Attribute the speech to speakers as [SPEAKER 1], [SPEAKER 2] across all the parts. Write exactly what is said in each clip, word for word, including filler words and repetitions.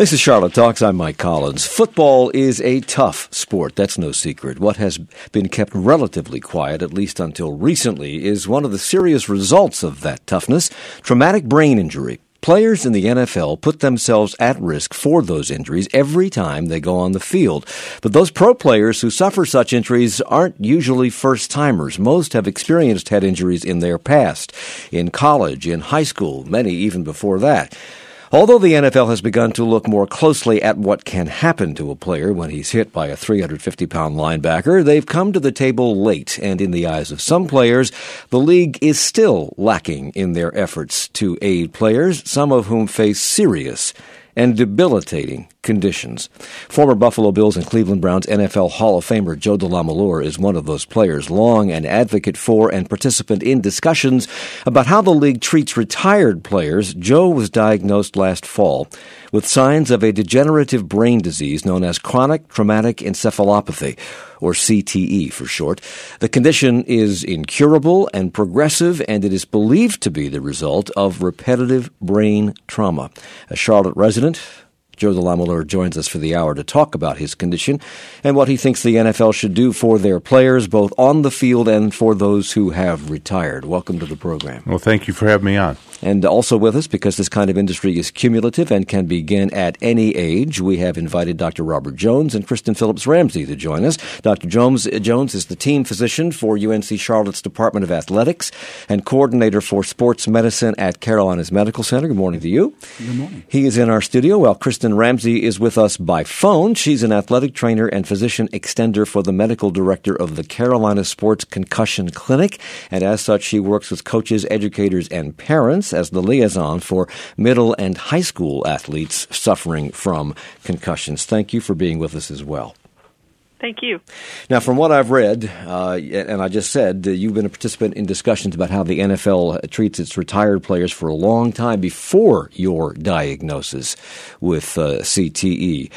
[SPEAKER 1] This is Charlotte Talks. I'm Mike Collins. Football is a tough sport. That's no secret. What has been kept relatively quiet, at least until recently, is one of the serious results of that toughness, traumatic brain injury. Players in the N F L put themselves at risk for those injuries every time they go on the field. But those pro players who suffer such injuries aren't usually first-timers. Most have experienced head injuries in their past, in college, in high school, many even before that. Although the N F L has begun to look more closely at what can happen to a player when he's hit by a three hundred fifty pound linebacker, they've come to the table late, and in the eyes of some players, the league is still lacking in their efforts to aid players, some of whom face serious and debilitating conditions. Former Buffalo Bills and Cleveland Browns N F L Hall of Famer Joe DeLamielleure is one of those players, long an advocate for and participant in discussions about how the league treats retired players. Joe was diagnosed last fall with signs of a degenerative brain disease known as chronic traumatic encephalopathy, or C T E for short. The condition is incurable and progressive, and it is believed to be the result of repetitive brain trauma. A Charlotte resident, Joe DeLamielleure, joins us for the hour to talk about his condition and what he thinks the N F L should do for their players, both on the field and for those who have retired. Welcome to the program.
[SPEAKER 2] Well, thank you for having me on.
[SPEAKER 1] And also with us, because this kind of industry is cumulative and can begin at any age, we have invited Doctor Robert Jones and Kristen Phillips Ramsey to join us. Doctor Jones, Jones is the team physician for U N C Charlotte's Department of Athletics and coordinator for sports medicine at Carolinas Medical Center. Good morning to you.
[SPEAKER 3] Good morning.
[SPEAKER 1] He is in our studio, while Kristen Ramsey is with us by phone. She's an athletic trainer and physician extender for the medical director of the Carolina Sports Concussion Clinic, and as such, she works with coaches, educators, and parents as the liaison for middle and high school athletes suffering from concussions. Thank you for being with us as well.
[SPEAKER 4] Thank you.
[SPEAKER 1] Now, from what I've read, uh, and I just said, uh, you've been a participant in discussions about how the N F L treats its retired players for a long time before your diagnosis with uh, C T E.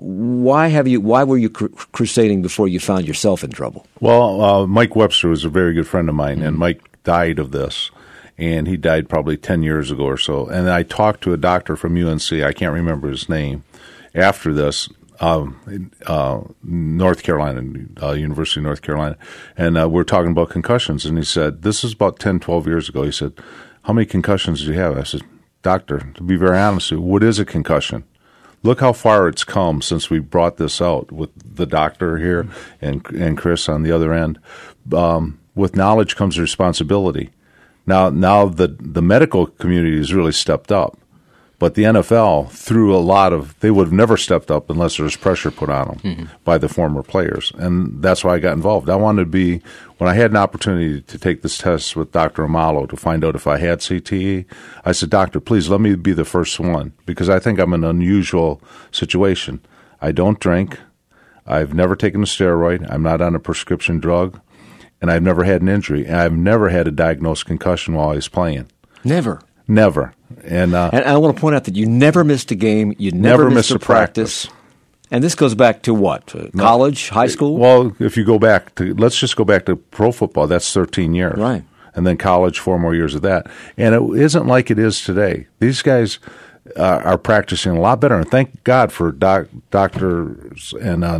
[SPEAKER 1] Why have you? Why were you cru- crusading before you found yourself in trouble?
[SPEAKER 2] Well, uh, Mike Webster was a very good friend of mine, mm-hmm. and Mike died of this. And he died probably ten years ago or so. And I talked to a doctor from U N C, I can't remember his name, after this, um, uh, North Carolina, uh, University of North Carolina. And uh, we're talking about concussions. And he said, this is about ten, twelve years ago. He said, how many concussions do you have? I said, doctor, to be very honest with you, what is a concussion? Look how far it's come since we brought this out with the doctor here and, and Chris on the other end. Um, with knowledge comes responsibility. Now, now the the medical community has really stepped up, but the N F L, through a lot of, they would have never stepped up unless there was pressure put on them mm-hmm. by the former players, and that's why I got involved. I wanted to be, when I had an opportunity to take this test with Doctor Amalo to find out if I had C T E, I said, doctor, please let me be the first one, because I think I'm in an unusual situation. I don't drink. I've never taken a steroid. I'm not on a prescription drug. And I've never had an injury. And I've never had a diagnosed concussion while I was playing.
[SPEAKER 1] Never?
[SPEAKER 2] Never. And, uh,
[SPEAKER 1] and I want to point out that you never missed a game. You never,
[SPEAKER 2] never
[SPEAKER 1] missed, missed a practice. practice. And this goes back to what? To college, high school?
[SPEAKER 2] Well, if you go back to, let's just go back to pro football. That's thirteen years.
[SPEAKER 1] Right.
[SPEAKER 2] And then college, four more years of that. And it isn't like it is today. These guys uh, are practicing a lot better. And thank God for doc, doctors and uh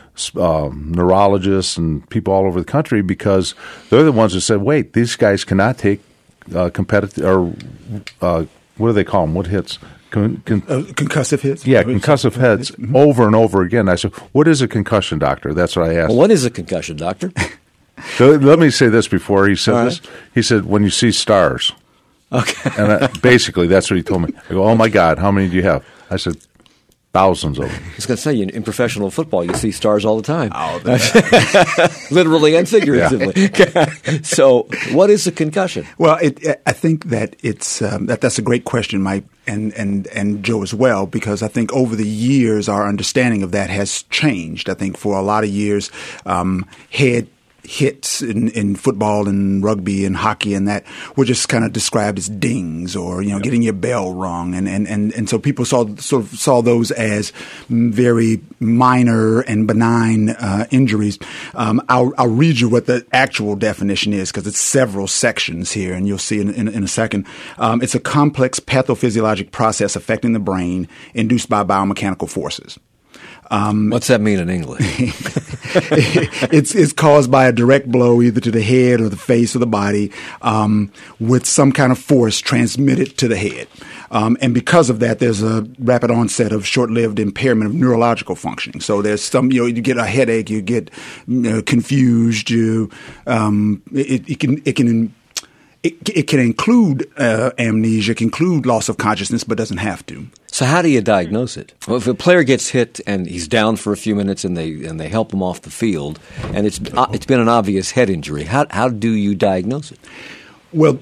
[SPEAKER 2] Um, neurologists and people all over the country, because they're the ones that said, wait, these guys cannot take uh, competitive, or uh, what do they call them? What hits? Con- con-
[SPEAKER 3] uh, concussive hits?
[SPEAKER 2] Yeah, concussive hits mm-hmm. over and over again. I said, what is a concussion, doctor? That's what I asked.
[SPEAKER 1] Well, what is a concussion, doctor?
[SPEAKER 2] So let me say this before he said
[SPEAKER 1] all
[SPEAKER 2] this.
[SPEAKER 1] Right.
[SPEAKER 2] He said, when you see stars.
[SPEAKER 1] Okay.
[SPEAKER 2] And I, basically, that's what he told me. I go, oh, my God, how many do you have? I said, thousands of them.
[SPEAKER 1] I was going to say, in, in professional football, you see stars all the time.
[SPEAKER 3] Oh,
[SPEAKER 1] literally and figuratively. Yeah. So, what is a concussion?
[SPEAKER 3] Well, it, I think that it's um, that that's a great question, Mike, and, and, and Joe as well, because I think over the years, our understanding of that has changed. I think for a lot of years, um, head hits in, in football and rugby and hockey and that were just kind of described as dings or, you know, yep. getting your bell rung. And, and, and, and so people saw sort of saw those as very minor and benign uh, injuries. Um, I'll, I'll read you what the actual definition is because it's several sections here, and you'll see in, in, in a second. Um, it's a complex pathophysiologic process affecting the brain induced by biomechanical forces.
[SPEAKER 1] Um, What's that mean in English?
[SPEAKER 3] it's it's caused by a direct blow either to the head or the face or the body um, with some kind of force transmitted to the head. Um, and because of that, there's a rapid onset of short-lived impairment of neurological functioning. So there's some, you know, you get a headache, you get you know, confused, you um, it, it can it can. It, it can include uh, amnesia, it can include loss of consciousness, but doesn't have to.
[SPEAKER 1] So how do you diagnose it? Well, if a player gets hit and he's down for a few minutes and they and they help him off the field, and it's uh, it's been an obvious head injury, how how do you diagnose it?
[SPEAKER 3] Well,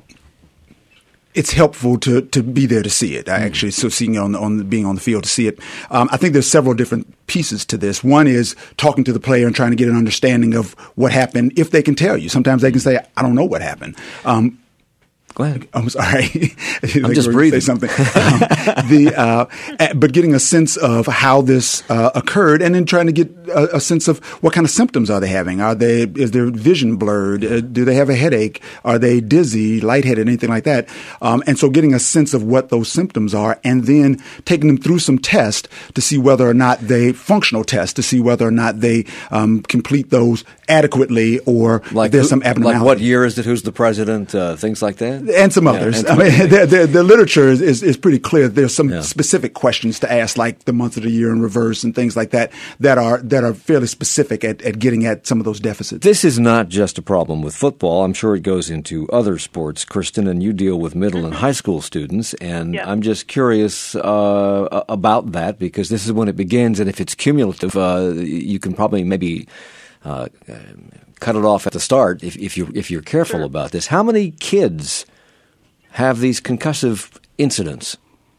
[SPEAKER 3] it's helpful to, to be there to see it. I actually, so seeing it on, on being on the field to see it. Um, I think there's several different pieces to this. One is talking to the player and trying to get an understanding of what happened if they can tell you. Sometimes they can say, I don't know what happened. Um,
[SPEAKER 1] Go ahead.
[SPEAKER 3] I'm sorry.
[SPEAKER 1] I'm like just breathing.
[SPEAKER 3] Say something. um, the, uh, but getting a sense of how this uh, occurred, and then trying to get a, a sense of what kind of symptoms are they having. Are they? Is their vision blurred? Uh, do they have a headache? Are they dizzy, lightheaded, anything like that? Um, and so, getting a sense of what those symptoms are, and then taking them through some tests to see whether or not they functional tests to see whether or not they um, complete those adequately, or
[SPEAKER 1] like
[SPEAKER 3] there's
[SPEAKER 1] who,
[SPEAKER 3] some abnormality.
[SPEAKER 1] Like what year is it? Who's the president? Uh, things like that.
[SPEAKER 3] And some others.
[SPEAKER 1] Yeah,
[SPEAKER 3] I mean, the, the, the literature is, is, is pretty clear. There's some
[SPEAKER 1] yeah.
[SPEAKER 3] specific questions to ask, like the month of the year in reverse and things like that, that are that are fairly specific at, at getting at some of those deficits.
[SPEAKER 1] This is not just a problem with football. I'm sure it goes into other sports, Kristen, and you deal with middle mm-hmm. and high school students. And
[SPEAKER 4] yep.
[SPEAKER 1] I'm just curious uh, about that because this is when it begins. And if it's cumulative, uh, you can probably maybe uh, cut it off at the start if, if, you, if you're careful
[SPEAKER 4] sure.
[SPEAKER 1] about this. How many kids have these concussive incidents?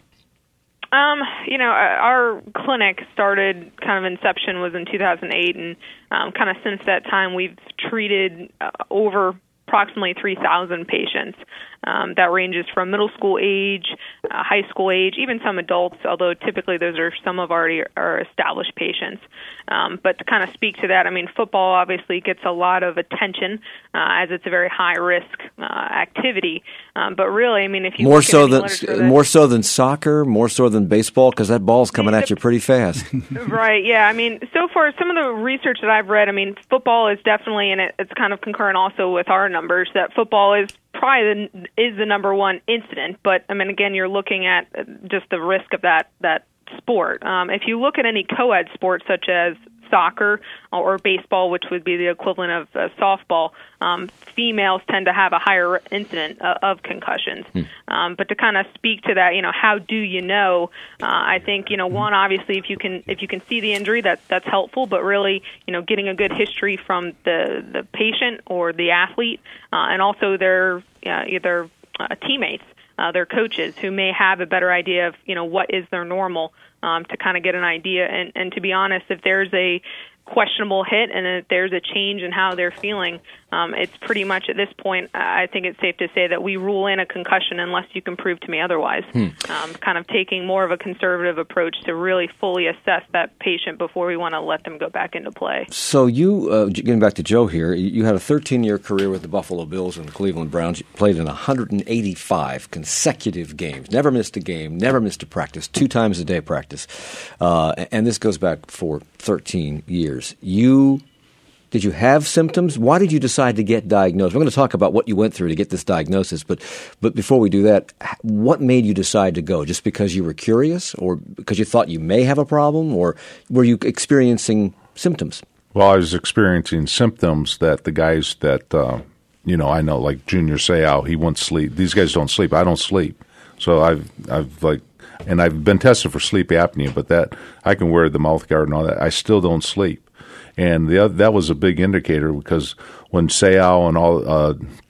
[SPEAKER 4] Um, you know, our clinic started kind of inception was in two thousand eight, and um, kind of since that time we've treated uh, over approximately three thousand patients. Um, that ranges from middle school age, uh, high school age, even some adults, although typically those are some of already our established patients. Um, but to kind of speak to that, I mean, football obviously gets a lot of attention uh, as it's a very high-risk uh, activity. Um, but really, I mean, if you
[SPEAKER 1] more
[SPEAKER 4] look
[SPEAKER 1] so
[SPEAKER 4] at
[SPEAKER 1] than
[SPEAKER 4] that,
[SPEAKER 1] more so than soccer, more so than baseball, because that ball's coming at you pretty fast.
[SPEAKER 4] Right. Yeah. I mean, so far, some of the research that I've read, I mean, football is definitely, and it, it's kind of concurrent also with our numbers, that football is probably the, is the number one incident. But I mean, again, you're looking at just the risk of that that sport. Um, if you look at any co-ed sports such as soccer or baseball, which would be the equivalent of uh, softball, um, females tend to have a higher incident uh, of concussions. Hmm. Um, but to kind of speak to that, you know, how do you know? Uh, I think, you know, one, obviously, if you can if you can see the injury, that that's helpful. But really, you know, getting a good history from the the patient or the athlete, uh, and also their uh, either uh, teammates, uh, their coaches, who may have a better idea of, you know, what is their normal. Um, to kind of get an idea. And, and to be honest, if there's a questionable hit and if there's a change in how they're feeling, um, it's pretty much at this point, I think it's safe to say that we rule in a concussion unless you can prove to me otherwise. Hmm. Um, kind of taking more of a conservative approach to really fully assess that patient before we want to let them go back into play.
[SPEAKER 1] So you, uh, getting back to Joe here, you had a thirteen-year career with the Buffalo Bills and the Cleveland Browns. You played in one hundred eighty-five consecutive games, never missed a game, never missed a practice, two times a day practice. Uh, and this goes back for thirteen years. You Did you have symptoms? Why did you decide to get diagnosed? We're going to talk about what you went through to get this diagnosis, but but before we do that, what made you decide to go? Just because you were curious, or because you thought you may have a problem, or were you experiencing symptoms?
[SPEAKER 2] Well, I was experiencing symptoms that the guys that, uh, you know, I know, like Junior Seau, he won't sleep. These guys don't sleep. I don't sleep. So I've, I've like, and I've been tested for sleep apnea, but that, I can wear the mouth guard and all that. I still don't sleep. And the other, that was a big indicator, because when Seau and all, uh,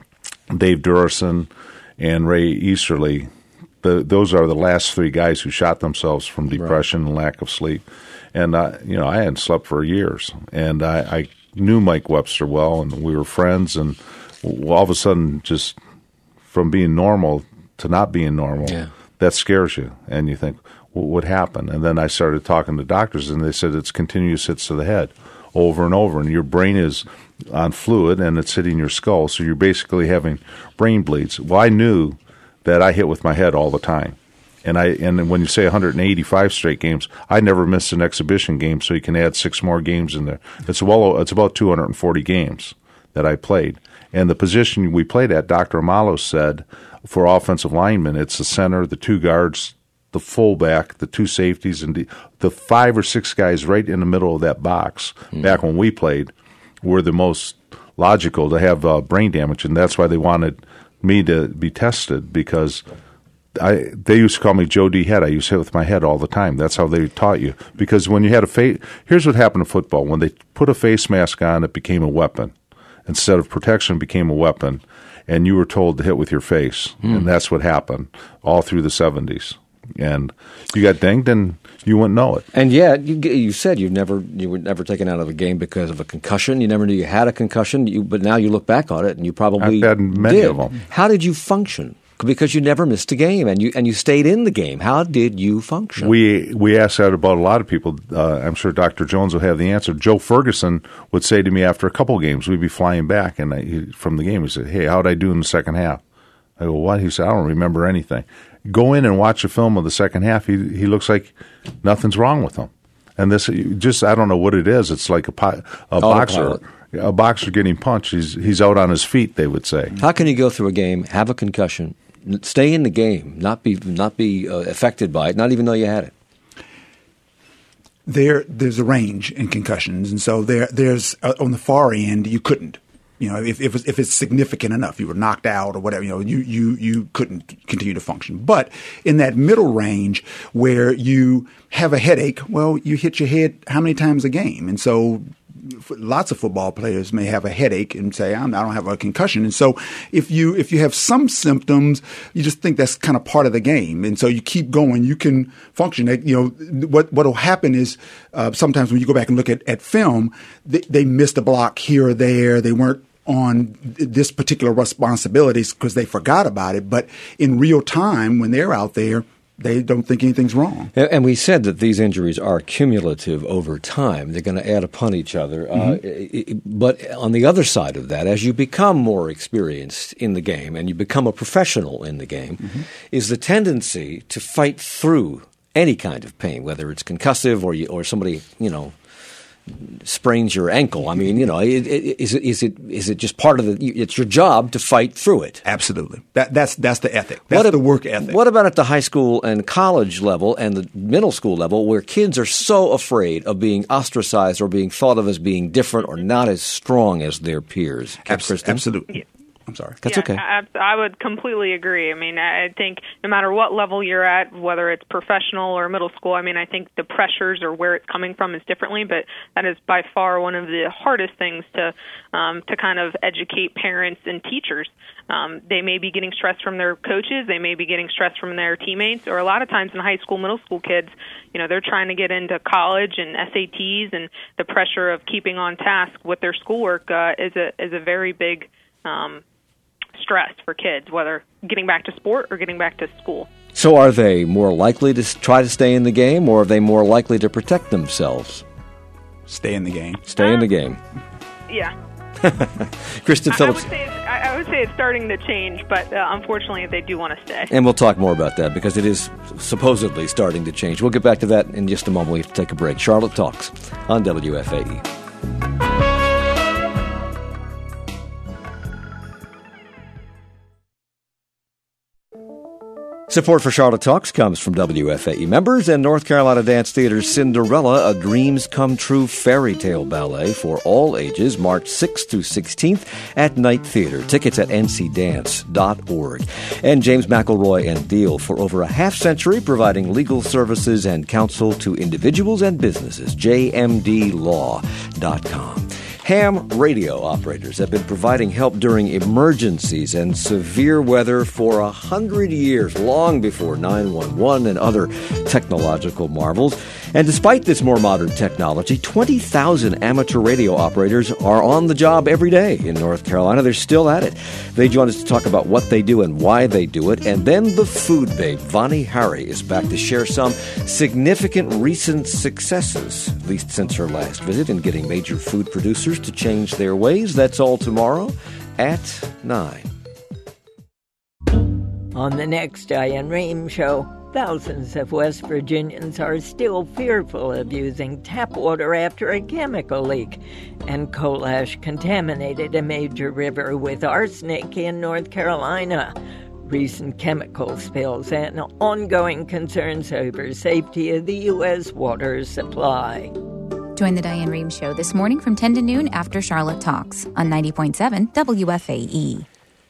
[SPEAKER 2] Dave Durison and Ray Easterly, the, those are the last three guys who shot themselves from depression right. and lack of sleep. And, I, you know, I hadn't slept for years. And I, I knew Mike Webster well, and we were friends, and all of a sudden, just from being normal to not being normal,
[SPEAKER 1] yeah.
[SPEAKER 2] that scares you, and you think, well, what happened? And then I started talking to doctors, and they said it's continuous hits to the head over and over, and your brain is on fluid, and it's hitting your skull, so you're basically having brain bleeds. Well, I knew that I hit with my head all the time. And I and when you say one hundred eighty-five straight games, I never missed an exhibition game, so you can add six more games in there. It's well, it's about two hundred forty games that I played. And the position we played at, Doctor Amalos said, for offensive linemen, it's the center, the two guards, the fullback, the two safeties, and the, the five or six guys right in the middle of that box, mm. back when we played, were the most logical to have uh, brain damage. And that's why they wanted me to be tested, because I, they used to call me Joe D. Head. I used to hit with my head all the time. That's how they taught you. Because when you had a face, here's what happened in football. When they put a face mask on, it became a weapon. Instead of protection, it became a weapon. And you were told to hit with your face. Mm. And that's what happened all through the seventies. And you got dinged, and you wouldn't know it.
[SPEAKER 1] And yet, you, you said you never you were never taken out of a game because of a concussion. You never knew you had a concussion. You, but now you look back on it, and you probably
[SPEAKER 2] I've had many
[SPEAKER 1] did.
[SPEAKER 2] of them.
[SPEAKER 1] How did you function? Because you never missed a game, and you and you stayed in the game. How did you function?
[SPEAKER 2] We we asked that about a lot of people. Uh, I'm sure Doctor Jones will have the answer. Joe Ferguson would say to me after a couple of games, we'd be flying back, and I, he, from the game, he said, "Hey, how'd I do in the second half?" I go, "What?" He said, "I don't remember anything." Go in and watch a film of the second half. He he looks like nothing's wrong with him. And this just I don't know what it is. It's like a po- a boxer. A boxer getting punched. He's he's out on his feet, they would say.
[SPEAKER 1] How can you go through a game, have a concussion, stay in the game, not be not be uh, affected by it, not even know you had it?
[SPEAKER 3] There, there's a range in concussions, and so there, there's uh, on the far end you couldn't. You know, if if it's, if it's significant enough, you were knocked out or whatever. You know, you you you couldn't continue to function. But in that middle range where you have a headache, well, you hit your head how many times a game, and so. Lots of football players may have a headache and say, I'm, I don't have a concussion. And so if you if you have some symptoms, you just think that's kind of part of the game. And so you keep going. You can function. You know, what what will happen is uh, sometimes when you go back and look at, at film, they, they missed a block here or there. They weren't on this particular responsibilities because they forgot about it. But in real time, when they're out there, they don't think anything's wrong.
[SPEAKER 1] And we said that these injuries are cumulative over time. They're going to add upon each other. Mm-hmm. Uh, but on the other side of that, as you become more experienced in the game and you become a professional in the game, mm-hmm. is the tendency to fight through any kind of pain, whether it's concussive or you, or somebody, you know, sprains your ankle. I mean, you know, it, it, is it is it is it just part of the? It's your job to fight through it.
[SPEAKER 3] Absolutely. That that's that's the ethic. That's
[SPEAKER 1] what
[SPEAKER 3] the work ethic.
[SPEAKER 1] What about at the high school and college level and the middle school level, where kids are so afraid of being ostracized or being thought of as being different or not as strong as their peers?
[SPEAKER 3] Abs- absolutely.
[SPEAKER 4] Yeah.
[SPEAKER 3] I'm sorry.
[SPEAKER 1] That's
[SPEAKER 4] yeah,
[SPEAKER 1] okay.
[SPEAKER 4] I, I would completely agree. I mean, I think no matter what level you're at, whether it's professional or middle school, I mean, I think the pressures or where it's coming from is differently, but that is by far one of the hardest things to um, to kind of educate parents and teachers. Um, they may be getting stress from their coaches. They may be getting stress from their teammates, or a lot of times in high school, middle school kids, you know, they're trying to get into college and S A Ts, and the pressure of keeping on task with their schoolwork uh, is a is a very big um stress for kids, whether getting back to sport or getting back to school.
[SPEAKER 1] So are they more likely to try to stay in the game, or are they more likely to protect themselves?
[SPEAKER 3] Stay in the game.
[SPEAKER 1] Stay um, in the game.
[SPEAKER 4] Yeah.
[SPEAKER 1] Kristen
[SPEAKER 4] I,
[SPEAKER 1] Phillips.
[SPEAKER 4] I would, say it's, I, I would say it's starting to change, but uh, unfortunately they do want to stay.
[SPEAKER 1] And we'll talk more about that because it is supposedly starting to change. We'll get back to that in just a moment. We have to take a break. Charlotte Talks on W F A E. Support for Charlotte Talks comes from W F A E members and North Carolina Dance Theater's Cinderella, a Dreams Come True fairy tale ballet for all ages, March sixth through sixteenth at Night Theater. Tickets at n c dance dot org. And James McElroy and Deal, for over a half century providing legal services and counsel to individuals and businesses, j m d law dot com. Ham radio operators have been providing help during emergencies and severe weather for a hundred years, long before nine one one and other technological marvels. And despite this more modern technology, twenty thousand amateur radio operators are on the job every day in North Carolina. They're still at it. They join us to talk about what they do and why they do it. And then the food babe, Vani Hari, is back to share some significant recent successes, at least since her last visit, in getting major food producers to change their ways. That's all tomorrow at nine.
[SPEAKER 5] On the next Diane Rehm Show, thousands of West Virginians are still fearful of using tap water after a chemical leak, and coal ash contaminated a major river with arsenic in North Carolina. Recent chemical spills and ongoing concerns over safety of the U S water supply.
[SPEAKER 6] Join the Diane Rehm Show this morning from ten to noon after Charlotte Talks on ninety point seven W F A E.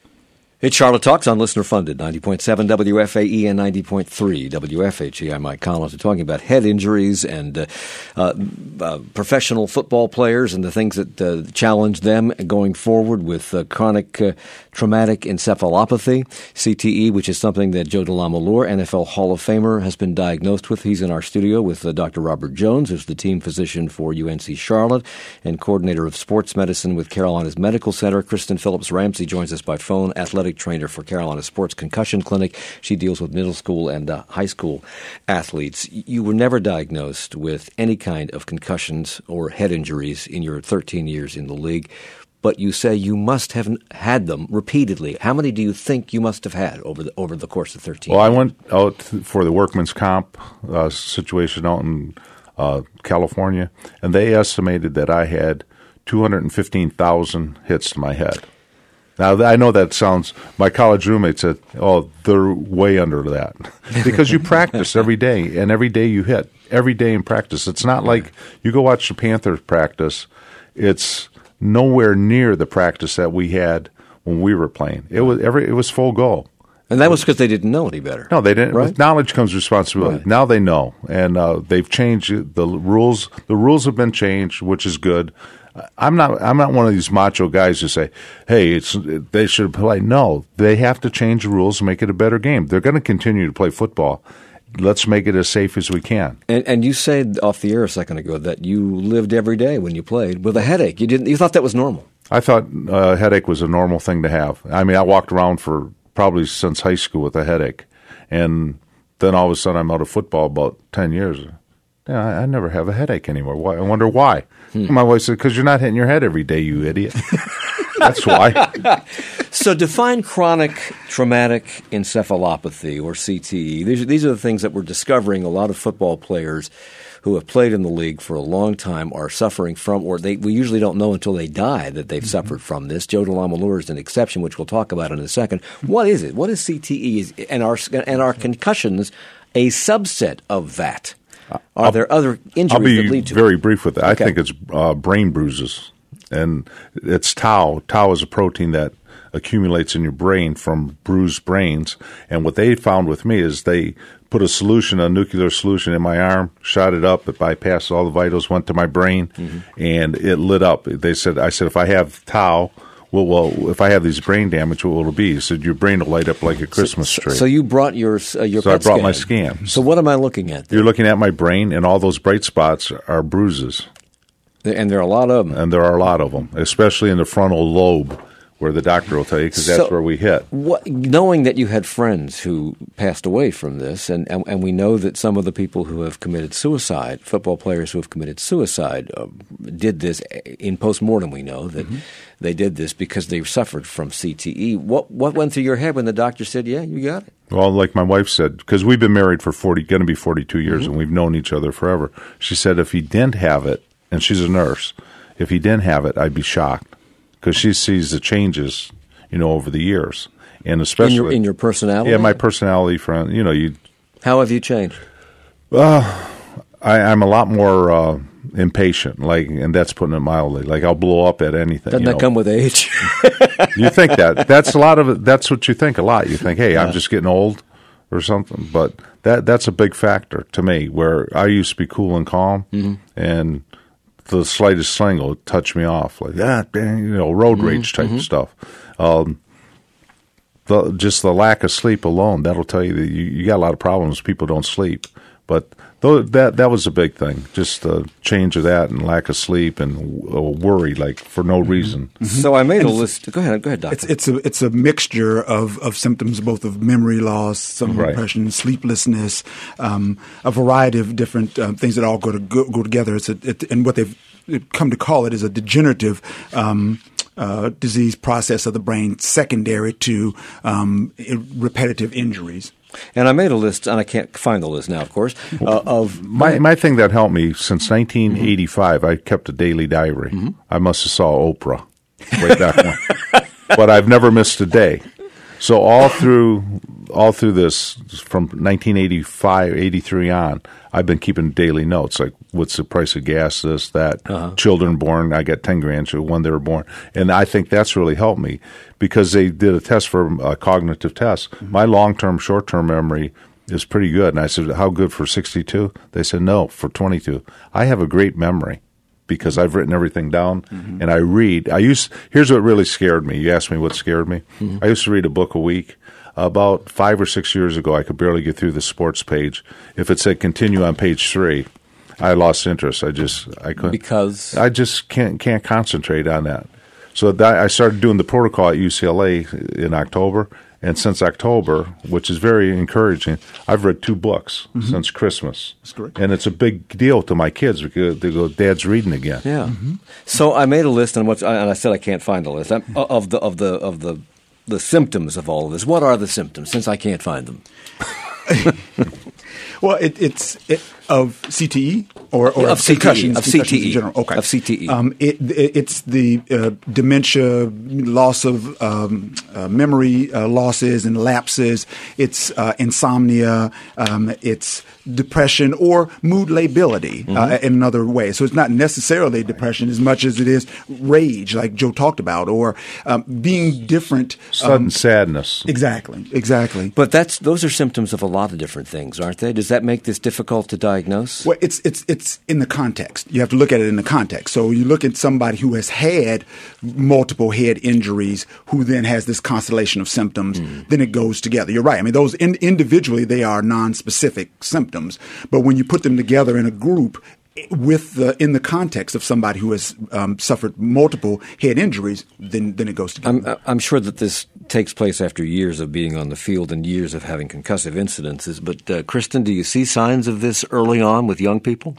[SPEAKER 1] It's Charlotte Talks on listener-funded, ninety point seven W F A E and ninety point three W F H E. I'm Mike Collins. We're talking about head injuries and uh, uh, uh, professional football players and the things that uh, challenge them going forward with uh, chronic uh, traumatic encephalopathy, C T E, which is something that Joe DeLamielleure, N F L Hall of Famer, has been diagnosed with. He's in our studio with uh, Doctor Robert Jones, who's the team physician for U N C Charlotte and coordinator of sports medicine with Carolina's Medical Center. Kristen Phillips-Ramsey joins us by phone, athletic trainer for Carolina Sports Concussion Clinic. She deals with middle school and uh, high school athletes. You were never diagnosed with any kind of concussions or head injuries in your thirteen years in the league, but you say you must have had them repeatedly. How many do you think you must have had over the over the course of thirteen
[SPEAKER 2] Well,
[SPEAKER 1] years?
[SPEAKER 2] I went out for the workman's comp uh, situation out in uh, California, and they estimated that I had two hundred fifteen thousand hits to my head. Now, I know that sounds, my college roommate said, oh, they're way under that. Because you practice every day, and every day you hit, every day in practice. It's not like you go watch the Panthers practice. It's nowhere near the practice that we had when we were playing. It was every. It was full go.
[SPEAKER 1] And that was because they didn't know any better.
[SPEAKER 2] No, they didn't.
[SPEAKER 1] Right?
[SPEAKER 2] With knowledge comes responsibility. Right. Now they know, and uh, they've changed the rules. The rules have been changed, which is good. I'm not. I'm not one of these macho guys who say, "Hey, it's they should play." No, they have to change the rules and make it a better game. They're going to continue to play football. Let's make it as safe as we can.
[SPEAKER 1] And, and you said off the air a second ago that you lived every day when you played with a headache. You didn't. You thought that was normal.
[SPEAKER 2] I thought a uh, headache was a normal thing to have. I mean, I walked around for probably since high school with a headache, and then all of a sudden I'm out of football about ten years. Yeah, I, I never have a headache anymore. Why? I wonder why. Hmm. My wife said, because you're not hitting your head every day, you idiot. That's why.
[SPEAKER 1] So define chronic traumatic encephalopathy, or C T E. These, these are the things that we're discovering a lot of football players who have played in the league for a long time are suffering from, or they we usually don't know until they die that they've mm-hmm. suffered from this. Joe DeLamielleure is an exception, which we'll talk about in a second. What is it? What is C T E? And are, and are concussions a subset of that? Are I'll, there other injuries that lead to it?
[SPEAKER 2] I'll be very brief with that.
[SPEAKER 1] Okay.
[SPEAKER 2] I think it's uh, brain bruises. And it's tau. Tau is a protein that accumulates in your brain from bruised brains. And what they found with me is they put a solution, a nuclear solution in my arm, shot it up, it bypassed all the vitals, went to my brain, mm-hmm. and it lit up. They said, I said, if I have tau, well, well, if I have these brain damage, what will it be? He said, your brain will light up like a Christmas
[SPEAKER 1] so,
[SPEAKER 2] tree.
[SPEAKER 1] So you brought your uh, your
[SPEAKER 2] So
[SPEAKER 1] PET
[SPEAKER 2] I brought
[SPEAKER 1] scan.
[SPEAKER 2] my scan.
[SPEAKER 1] So what am I looking at?
[SPEAKER 2] You're looking at my brain, and all those bright spots are bruises.
[SPEAKER 1] And there are a lot of them.
[SPEAKER 2] And there are a lot of them, especially in the frontal lobe, where the doctor will tell you, because that's
[SPEAKER 1] so,
[SPEAKER 2] where we hit.
[SPEAKER 1] What, knowing that you had friends who passed away from this, and, and, and we know that some of the people who have committed suicide, football players who have committed suicide, uh, did this in postmortem. We know that mm-hmm. they did this because they suffered from C T E. What what went through your head when the doctor said, yeah, you got it?
[SPEAKER 2] Well, like my wife said, because we've been married for forty, going to be forty-two years, mm-hmm. and we've known each other forever. She said if he didn't have it, and she's a nurse, if he didn't have it, I'd be shocked. Because she sees the changes, you know, over the years, and especially
[SPEAKER 1] in your, in your personality.
[SPEAKER 2] Yeah, my personality. From you know, you.
[SPEAKER 1] How have you changed?
[SPEAKER 2] Well, I, I'm a lot more uh, impatient, like, and that's putting it mildly. Like I'll blow up at anything.
[SPEAKER 1] Doesn't
[SPEAKER 2] you
[SPEAKER 1] that
[SPEAKER 2] know?
[SPEAKER 1] come with age?
[SPEAKER 2] You think that? That's a lot of it. That's what you think a lot. You think, hey, yeah. I'm just getting old, or something. But that that's a big factor to me. Where I used to be cool and calm, mm-hmm. and the slightest thing will touch me off, like that, ah, you know, road rage type mm-hmm. stuff. Um, the, just the lack of sleep alone, that'll tell you that you, you got a lot of problems. People don't sleep. But though that that was a big thing, just the change of that and lack of sleep and uh, worry, like for no reason.
[SPEAKER 1] Mm-hmm. So I made and a list. Go ahead, go ahead, doctor.
[SPEAKER 3] It's it's a it's a mixture of, of symptoms, both of memory loss, some
[SPEAKER 2] right.
[SPEAKER 3] depression, sleeplessness, um, a variety of different um, things that all go to go, go together. It's a, it, and what they've come to call it is a degenerative Um, Uh, disease process of the brain secondary to um, repetitive injuries.
[SPEAKER 1] And I made a list, and I can't find the list now, of course, uh, of
[SPEAKER 2] my my thing that helped me since nineteen eighty-five. Mm-hmm. I kept a daily diary. Mm-hmm. I must have saw Oprah way back when, but I've never missed a day. So all through all through this, from nineteen eighty-five, eighty-three on, I've been keeping daily notes, like what's the price of gas, this, that, uh-huh. children born. I got ten grandchildren when they were born. And I think that's really helped me because they did a test for a cognitive test. Mm-hmm. My long-term, short-term memory is pretty good. And I said, how good for sixty-two? They said, no, for twenty-two. I have a great memory because I've written everything down mm-hmm. and I read. I used. Here's what really scared me. You asked me what scared me. Mm-hmm. I used to read a book a week. About five or six years ago, I could barely get through the sports page. If it said continue on page three, I lost interest. I just I couldn't
[SPEAKER 1] because
[SPEAKER 2] I just can't can't concentrate on that. So that, I started doing the protocol at U C L A in October, and since October, which is very encouraging, I've read two books mm-hmm. since Christmas.
[SPEAKER 3] That's correct.
[SPEAKER 2] And it's a big deal to my kids because they go, "Dad's reading again."
[SPEAKER 1] Yeah. Mm-hmm. So I made a list, and what and I said I can't find the list I'm, of the of the of the. the symptoms of all of this. What are the symptoms, since I can't find them?
[SPEAKER 3] Well, it, it's it, of C T E or, or
[SPEAKER 1] of
[SPEAKER 3] concussions,
[SPEAKER 1] of C T E
[SPEAKER 3] in general. Okay,
[SPEAKER 1] of C T E.
[SPEAKER 3] Um, it, it, it's the uh, dementia, loss of um, uh, memory uh, losses and lapses. It's uh, insomnia. Um, it's depression or mood lability mm-hmm. uh, in another way. So it's not necessarily depression as much as it is rage, like Joe talked about, or um, being different.
[SPEAKER 2] Sudden
[SPEAKER 3] um,
[SPEAKER 2] sadness.
[SPEAKER 3] Exactly. Exactly.
[SPEAKER 1] But that's those are symptoms of a lot of different things, aren't they? Does that make this difficult to diagnose?
[SPEAKER 3] Well, it's it's it's in the context. You have to look at it in the context. So you look at somebody who has had multiple head injuries, who then has this constellation of symptoms. Mm. Then it goes together. You're right. I mean, those in, individually they are non-specific symptoms, but when you put them together in a group, with the in the context of somebody who has um, suffered multiple head injuries, then then it goes together.
[SPEAKER 1] I'm, I'm sure that this takes place after years of being on the field and years of having concussive incidences. But uh, Kristen, do you see signs of this early on with young people?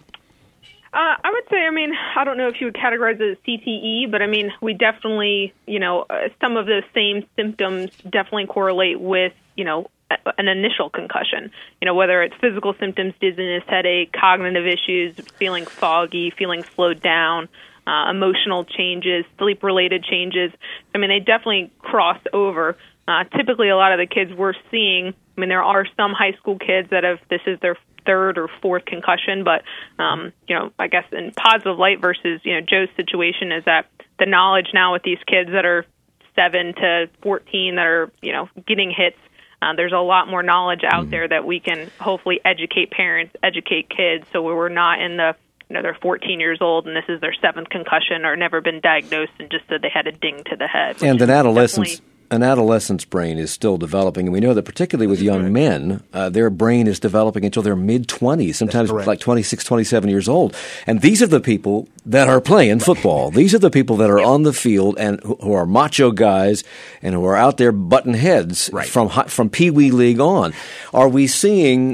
[SPEAKER 4] Uh, I would say, I mean, I don't know if you would categorize it as C T E, but I mean, we definitely, you know, uh, some of those same symptoms definitely correlate with, you know, an initial concussion, you know, whether it's physical symptoms, dizziness, headache, cognitive issues, feeling foggy, feeling slowed down, uh, emotional changes, sleep-related changes. I mean, they definitely cross over. Uh, typically, a lot of the kids we're seeing, I mean, there are some high school kids that have, this is their third or fourth concussion, but, um, you know, I guess in positive light versus, you know, Joe's situation is that the knowledge now with these kids that are seven to fourteen that are, you know, getting hits, Uh, there's a lot more knowledge out mm. there that we can hopefully educate parents, educate kids, so we're not in the, you know, they're fourteen years old and this is their seventh concussion or never been diagnosed and just said they had a ding to the head.
[SPEAKER 1] And an adolescent's, an adolescent's brain is still developing, and we know that particularly with young men, uh, their brain is developing until their mid-twenties, sometimes like twenty-six, twenty-seven years old. And these are the people that are playing football. These are the people that are on the field and who, who are macho guys and who are out there butting heads
[SPEAKER 3] right.
[SPEAKER 1] from from Pee Wee League on. Are we seeing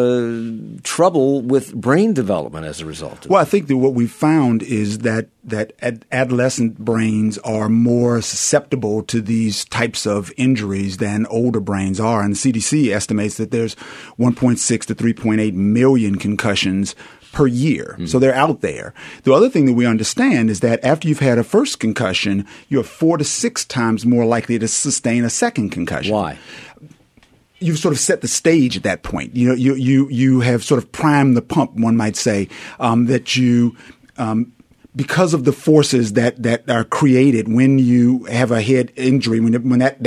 [SPEAKER 1] uh, trouble with brain development as a result of
[SPEAKER 3] Well, I think that what we found is that that ad- adolescent brains are more susceptible to these types of injuries than older brains are. And the C D C estimates that there's one point six to three point eight million concussions per year. Mm. So they're out there. The other thing that we understand is that after you've had a first concussion, you're four to six times more likely to sustain a second concussion.
[SPEAKER 1] Why?
[SPEAKER 3] You've sort of set the stage at that point. You know, you you you have sort of primed the pump, one might say, um, that you um, because of the forces that, that are created when you have a head injury, when when that, that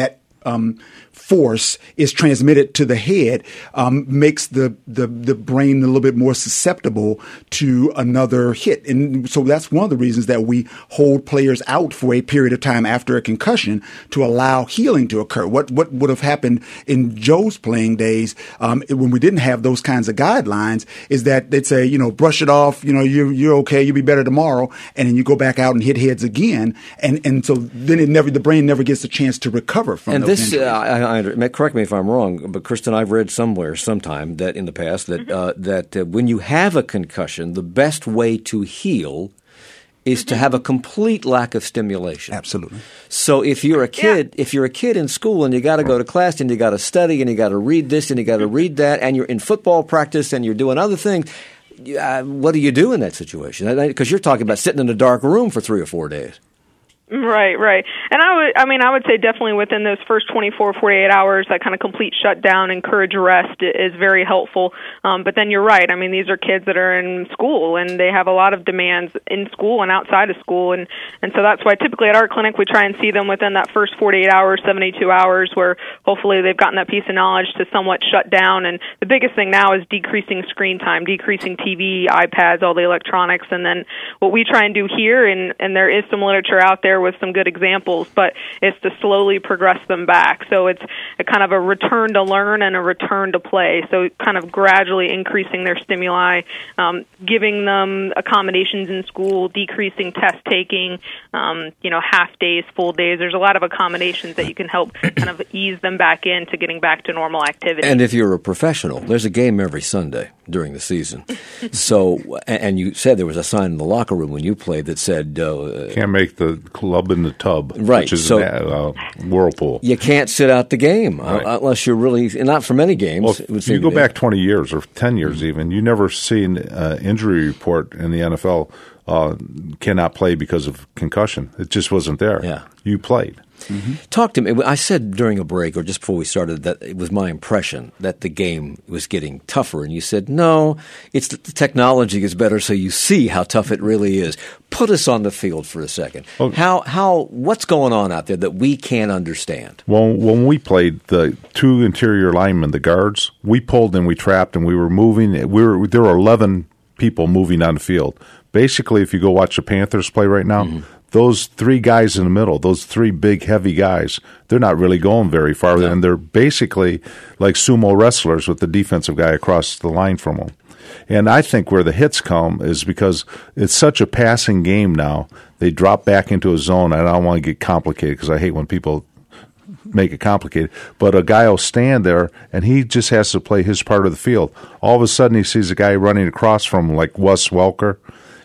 [SPEAKER 3] um, force is transmitted to the head um, makes the, the, the brain a little bit more susceptible to another hit. And so that's one of the reasons that we hold players out for a period of time after a concussion to allow healing to occur. What what would have happened in Joe's playing days um, when we didn't have those kinds of guidelines is that they'd say, you know, brush it off, you know, you're, you're okay, you'll be better tomorrow. And then you go back out and hit heads again. And, and so then it never, the brain never gets a chance to recover from
[SPEAKER 1] and
[SPEAKER 3] those
[SPEAKER 1] this,
[SPEAKER 3] injuries.
[SPEAKER 1] Uh, I, I, correct me if I'm wrong, but Kristen, I've read somewhere, sometime that in the past that
[SPEAKER 4] Mm-hmm.
[SPEAKER 1] uh, that uh, when you have a concussion, the best way to heal is mm-hmm. to have a complete lack of stimulation.
[SPEAKER 3] Absolutely.
[SPEAKER 1] So if you're a kid,
[SPEAKER 4] yeah.
[SPEAKER 1] if you're a kid in school and you got to go to class and you got to study and you got to read this and you got to read that, and you're in football practice and you're doing other things, uh, what do you do in that situation? Because you're talking about sitting in a dark room for three or four days.
[SPEAKER 4] Right, right. And I would, I mean, I would say definitely within those first twenty-four, forty-eight hours, that kind of complete shutdown, encourage rest is very helpful. Um, but then you're right. I mean, these are kids that are in school, and they have a lot of demands in school and outside of school. And, and so that's why typically at our clinic we try and see them within that first forty-eight hours, seventy-two hours, where hopefully they've gotten that piece of knowledge to somewhat shut down. And the biggest thing now is decreasing screen time, decreasing T V, iPads, all the electronics. And then what we try and do here, and, and there is some literature out there with some good examples, but it's to slowly progress them back. So it's a kind of a return to learn and a return to play. So kind of gradually increasing their stimuli, um, giving them accommodations in school, decreasing test taking, um, you know, half days, full days. There's a lot of accommodations that you can help kind of ease them back into getting back to normal activity.
[SPEAKER 1] And if you're a professional, there's a game every Sunday during the season. So, and you said there was a sign in the locker room when you played that said, uh,
[SPEAKER 2] can't make the club in the tub,
[SPEAKER 1] right,
[SPEAKER 2] which is
[SPEAKER 1] so
[SPEAKER 2] a uh, whirlpool.
[SPEAKER 1] You can't sit out the game
[SPEAKER 2] right.
[SPEAKER 1] uh, unless you're really, not for many games.
[SPEAKER 2] Well,
[SPEAKER 1] it would
[SPEAKER 2] if you go
[SPEAKER 1] be.
[SPEAKER 2] back twenty years or ten years mm-hmm. even, you never see an uh, injury report in the N F L uh, cannot play because of concussion. It just wasn't there.
[SPEAKER 1] Yeah.
[SPEAKER 2] You played.
[SPEAKER 1] Mm-hmm. Talk to me. I said during a break or just before we started that it was my impression that the game was getting tougher, and you said, no, it's the technology is better so you see how tough it really is. Put us on the field for a second. Okay. How, how, what's going on out there that we can't understand?
[SPEAKER 2] Well, when we played, the two interior linemen, the guards, we pulled and we trapped and we were moving. We were, there were eleven people moving on the field. Basically, if you go watch the Panthers play right now, mm-hmm. those three guys in the middle, those three big, heavy guys, they're not really going very far. No. And they're basically like sumo wrestlers with the defensive guy across the line from them. And I think where the hits come is because it's such a passing game now. They drop back into a zone. I don't want to get complicated because I hate when people make it complicated. But a guy will stand there, and he just has to play his part of the field. All of a sudden, he sees a guy running across from him like Wes Welker,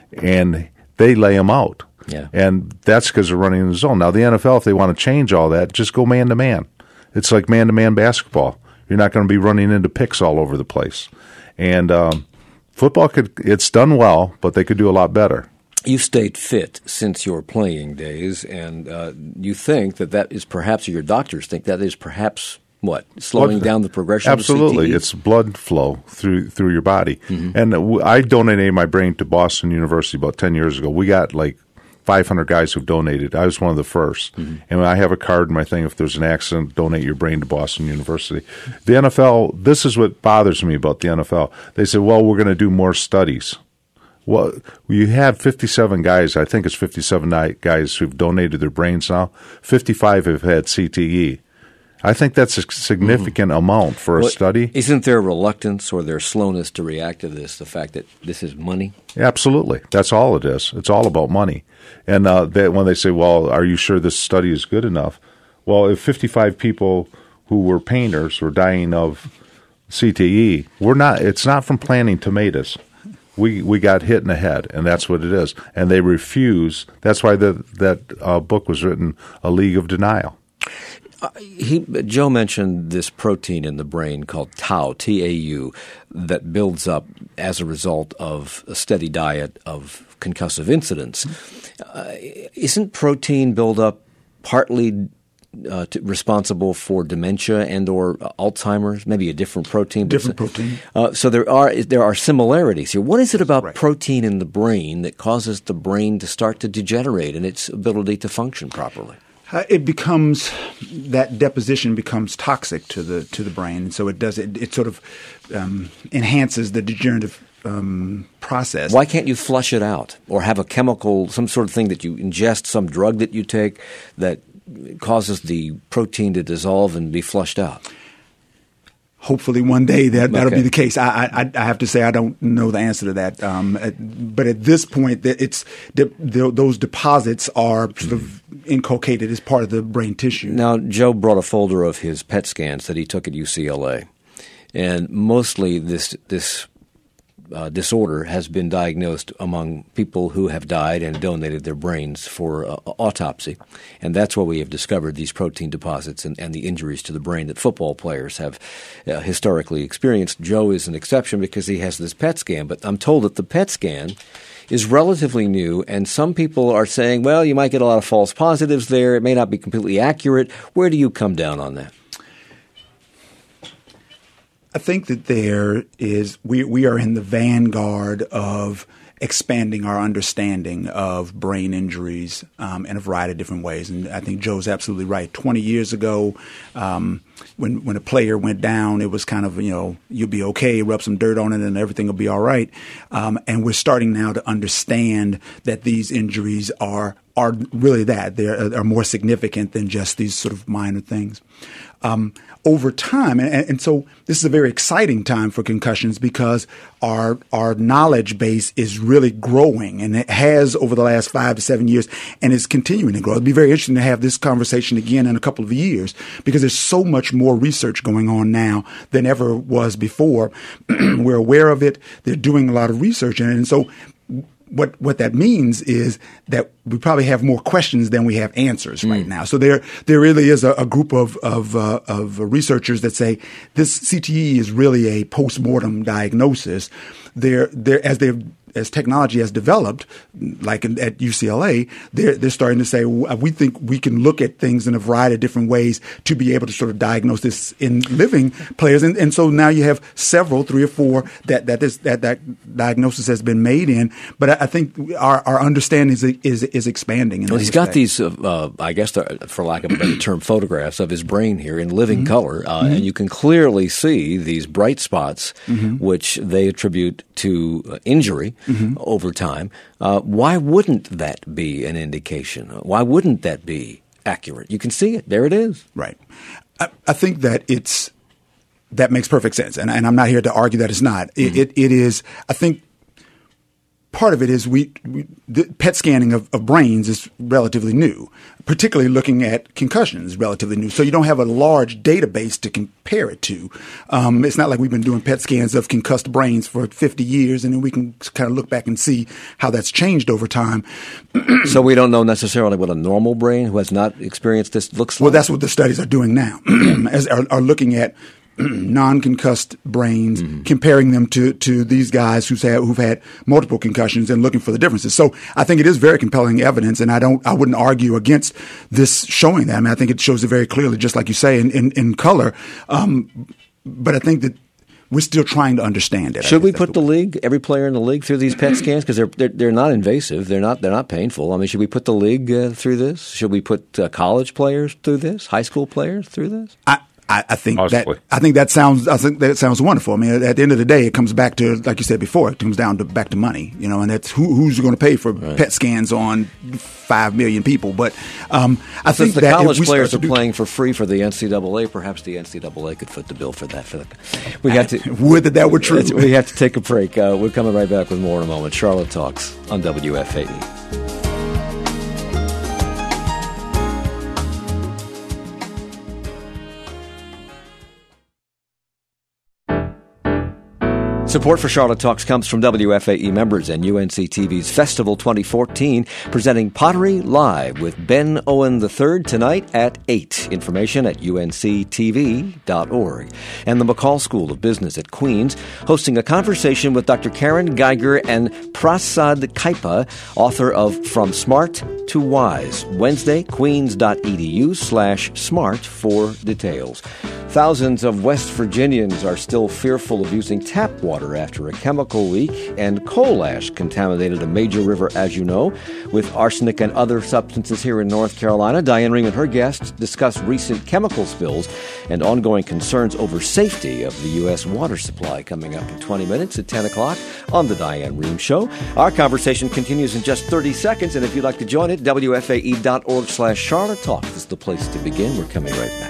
[SPEAKER 2] and they lay him out.
[SPEAKER 1] Yeah.
[SPEAKER 2] And that's because they're running in the zone. Now, the N F L, if they want to change all that, just go man-to-man. It's like man-to-man basketball. You're not going to be running into picks all over the place. And um, football, could it's done well, but they could do a lot better.
[SPEAKER 1] You stayed fit since your playing days, and uh, you think that that is perhaps, or your doctors think that is perhaps, what, slowing blood, down the progression
[SPEAKER 2] absolutely.
[SPEAKER 1] of C T E?
[SPEAKER 2] It's blood flow through through your body.
[SPEAKER 1] Mm-hmm.
[SPEAKER 2] And w- I donated my brain to Boston University about ten years ago. We got like five hundred guys who've donated. I was one of the first. Mm-hmm. And I have a card in my thing, if there's an accident, donate your brain to Boston University. The N F L, this is what bothers me about the N F L. They said, well, we're going to do more studies. Well, you have fifty-seven guys, I think it's fifty-seven guys who've donated their brains now. fifty-five have had C T E. I think that's a significant mm-hmm. amount for
[SPEAKER 1] well,
[SPEAKER 2] a study.
[SPEAKER 1] Isn't there reluctance or their slowness to react to this, the fact that this is money?
[SPEAKER 2] Absolutely. That's all it is. It's all about money. And uh, they, when they say, well, are you sure this study is good enough? Well, if fifty-five people who were painters were dying of C T E, we're not. It's not from planting tomatoes. We we got hit in the head, and that's what it is. And they refuse. That's why the, that uh, book was written, A League of Denial.
[SPEAKER 1] Uh, he, Joe mentioned this protein in the brain called tau, T A U, that builds up as a result of a steady diet of concussive incidents. Uh, isn't protein buildup partly uh, to, responsible for dementia and or uh, Alzheimer's? Maybe a different protein.
[SPEAKER 3] Different protein.
[SPEAKER 1] Uh, so there are there are similarities here. What is it about
[SPEAKER 3] right.
[SPEAKER 1] protein in the brain that causes the brain to start to degenerate in its ability to function properly?
[SPEAKER 3] Uh, it becomes that deposition becomes toxic to the to the brain, and so it does it. It sort of um, enhances the degenerative um, process.
[SPEAKER 1] Why can't you flush it out, or have a chemical, some sort of thing that you ingest, some drug that you take that causes the protein to dissolve and be flushed out?
[SPEAKER 3] Hopefully, one day that that'll
[SPEAKER 1] Okay.
[SPEAKER 3] be the case. I, I I have to say I don't know the answer to that. Um, but at this point, that it's the, the, those deposits are sort of inculcated as part of the brain tissue.
[SPEAKER 1] Now, Joe brought a folder of his P E T scans that he took at U C L A, and mostly this this uh, disorder has been diagnosed among people who have died and donated their brains for uh, autopsy, and that's where we have discovered these protein deposits and, and the injuries to the brain that football players have uh, historically experienced. Joe is an exception because he has this P E T scan, but I'm told that the P E T scan is relatively new, and some people are saying, well, you might get a lot of false positives there. It may not be completely accurate. Where do you come down on that?
[SPEAKER 3] I think that there is we we are in the vanguard of expanding our understanding of brain injuries um, in a variety of different ways. And I think Joe's absolutely right. Twenty years ago, um, when when a player went down, it was kind of, you know, you'll be okay, rub some dirt on it, and everything will be all right. Um, and we're starting now to understand that these injuries are are really that they are more significant than just these sort of minor things. Um, over time, and, and so this is a very exciting time for concussions because our our knowledge base is really growing, and it has over the last five to seven years, and is continuing to grow. It'll be very interesting to have this conversation again in a couple of years because there's so much more research going on now than ever was before. We're aware of it. They're doing a lot of research in it, and so What what that means is that we probably have more questions than we have answers right now. So there there really is a, a group of of, uh, of researchers that say this C T E is really a postmortem diagnosis. There there as they've as technology has developed, like in, at U C L A, they're, they're starting to say, we think we can look at things in a variety of different ways to be able to sort of diagnose this in living players. And, and so now you have several, three or four, that that, this, that that diagnosis has been made in. But I, I think our, our understanding is, is, is expanding. In
[SPEAKER 1] Well,
[SPEAKER 3] this
[SPEAKER 1] he's got
[SPEAKER 3] respect.
[SPEAKER 1] these, uh, uh, I guess, for lack of a better term, photographs of his brain here in living
[SPEAKER 3] Mm-hmm.
[SPEAKER 1] color. Uh,
[SPEAKER 3] Mm-hmm.
[SPEAKER 1] And you can clearly see these bright spots,
[SPEAKER 3] Mm-hmm.
[SPEAKER 1] which they attribute to uh, injury
[SPEAKER 3] Mm-hmm.
[SPEAKER 1] over time. Uh, why wouldn't that be an indication? Why wouldn't that be accurate? You can see it. There it is.
[SPEAKER 3] Right. I, I think that it's that makes perfect sense, and, and I'm not here to argue that it's not. It,
[SPEAKER 1] Mm-hmm.
[SPEAKER 3] it, it is. I think part of it is we, we the P E T scanning of, of brains is relatively new, particularly looking at concussions is relatively new. So you don't have a large database to compare it to. Um, it's not like we've been doing P E T scans of concussed brains for fifty years, and then we can kind of look back and see how that's changed over time.
[SPEAKER 1] So we don't know necessarily what a normal brain who has not experienced this looks like?
[SPEAKER 3] Well, that's what the studies are doing now, as are, are looking at non-concussed brains, mm-hmm. comparing them to, to these guys who's had, who've had multiple concussions and looking for the differences. So I think it is very compelling evidence, and I don't, I wouldn't argue against this showing that. I mean, I think it shows it very clearly, just like you say, in, in, in color. Um, but I think that we're still trying to understand it.
[SPEAKER 1] Should we put the league, every player in the league, through these P E T scans because they're, they're they're not invasive, they're not they're not painful. I mean, should we put the league uh, through this? Should we put uh, college players through this? High school players through this?
[SPEAKER 3] I, I, I think
[SPEAKER 2] Possibly.
[SPEAKER 3] that I think that sounds I think that sounds wonderful. I mean, at the end of the day, it comes back to, like you said before, it comes down to back to money, you know, and that's who, who's going to pay for right. P E T scans on five million people. But um, I
[SPEAKER 1] Since
[SPEAKER 3] think
[SPEAKER 1] the
[SPEAKER 3] that
[SPEAKER 1] college
[SPEAKER 3] if we
[SPEAKER 1] players are
[SPEAKER 3] start to do,
[SPEAKER 1] playing for free for the N C double A, perhaps the N C double A could foot the bill for that. For the, we have to
[SPEAKER 3] would that that were true.
[SPEAKER 1] We have to take a break. Uh, we're coming right back with more in a moment. Charlotte Talks on W F A E. Support for Charlotte Talks comes from W F A E members and U N C T V's Festival twenty fourteen, presenting Pottery Live with Ben Owen the third tonight at eight. Information at U N C T V dot org. And the McCall School of Business at Queens, hosting a conversation with Doctor Karen Geiger and Prasad Kaipa, author of From Smart to Wise. Wednesday, queens.edu slash smart for details. Thousands of West Virginians are still fearful of using tap water after a chemical leak, and coal ash contaminated a major river, as you know, with arsenic and other substances here in North Carolina. Diane Rehm and her guests discuss recent chemical spills and ongoing concerns over safety of the U S water supply, coming up in twenty minutes at ten o'clock on The Diane Rehm Show. Our conversation continues in just thirty seconds, and if you'd like to join it, W F A E dot org slash Charlotte Talk is the place to begin. We're coming right back.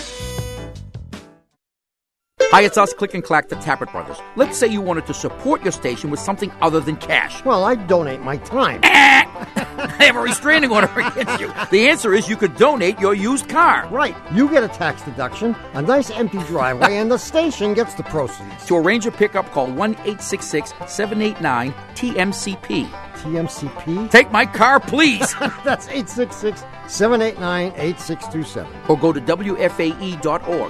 [SPEAKER 7] Hi, it's us, Click and Clack, the Tappert Brothers. Let's say you wanted to support your station with something other than cash.
[SPEAKER 8] Well, I'd donate my time.
[SPEAKER 7] I have a restraining order against you. The answer is you could donate your used car.
[SPEAKER 8] Right. You get a tax deduction, a nice empty driveway, and the station gets the proceeds.
[SPEAKER 7] To arrange a pickup, call one eight six six, seven eight nine, T M C P.
[SPEAKER 8] T M C P?
[SPEAKER 7] Take my car, please.
[SPEAKER 8] That's eight six six, seven eight nine, eight six two seven.
[SPEAKER 7] Or go to W F A E dot org.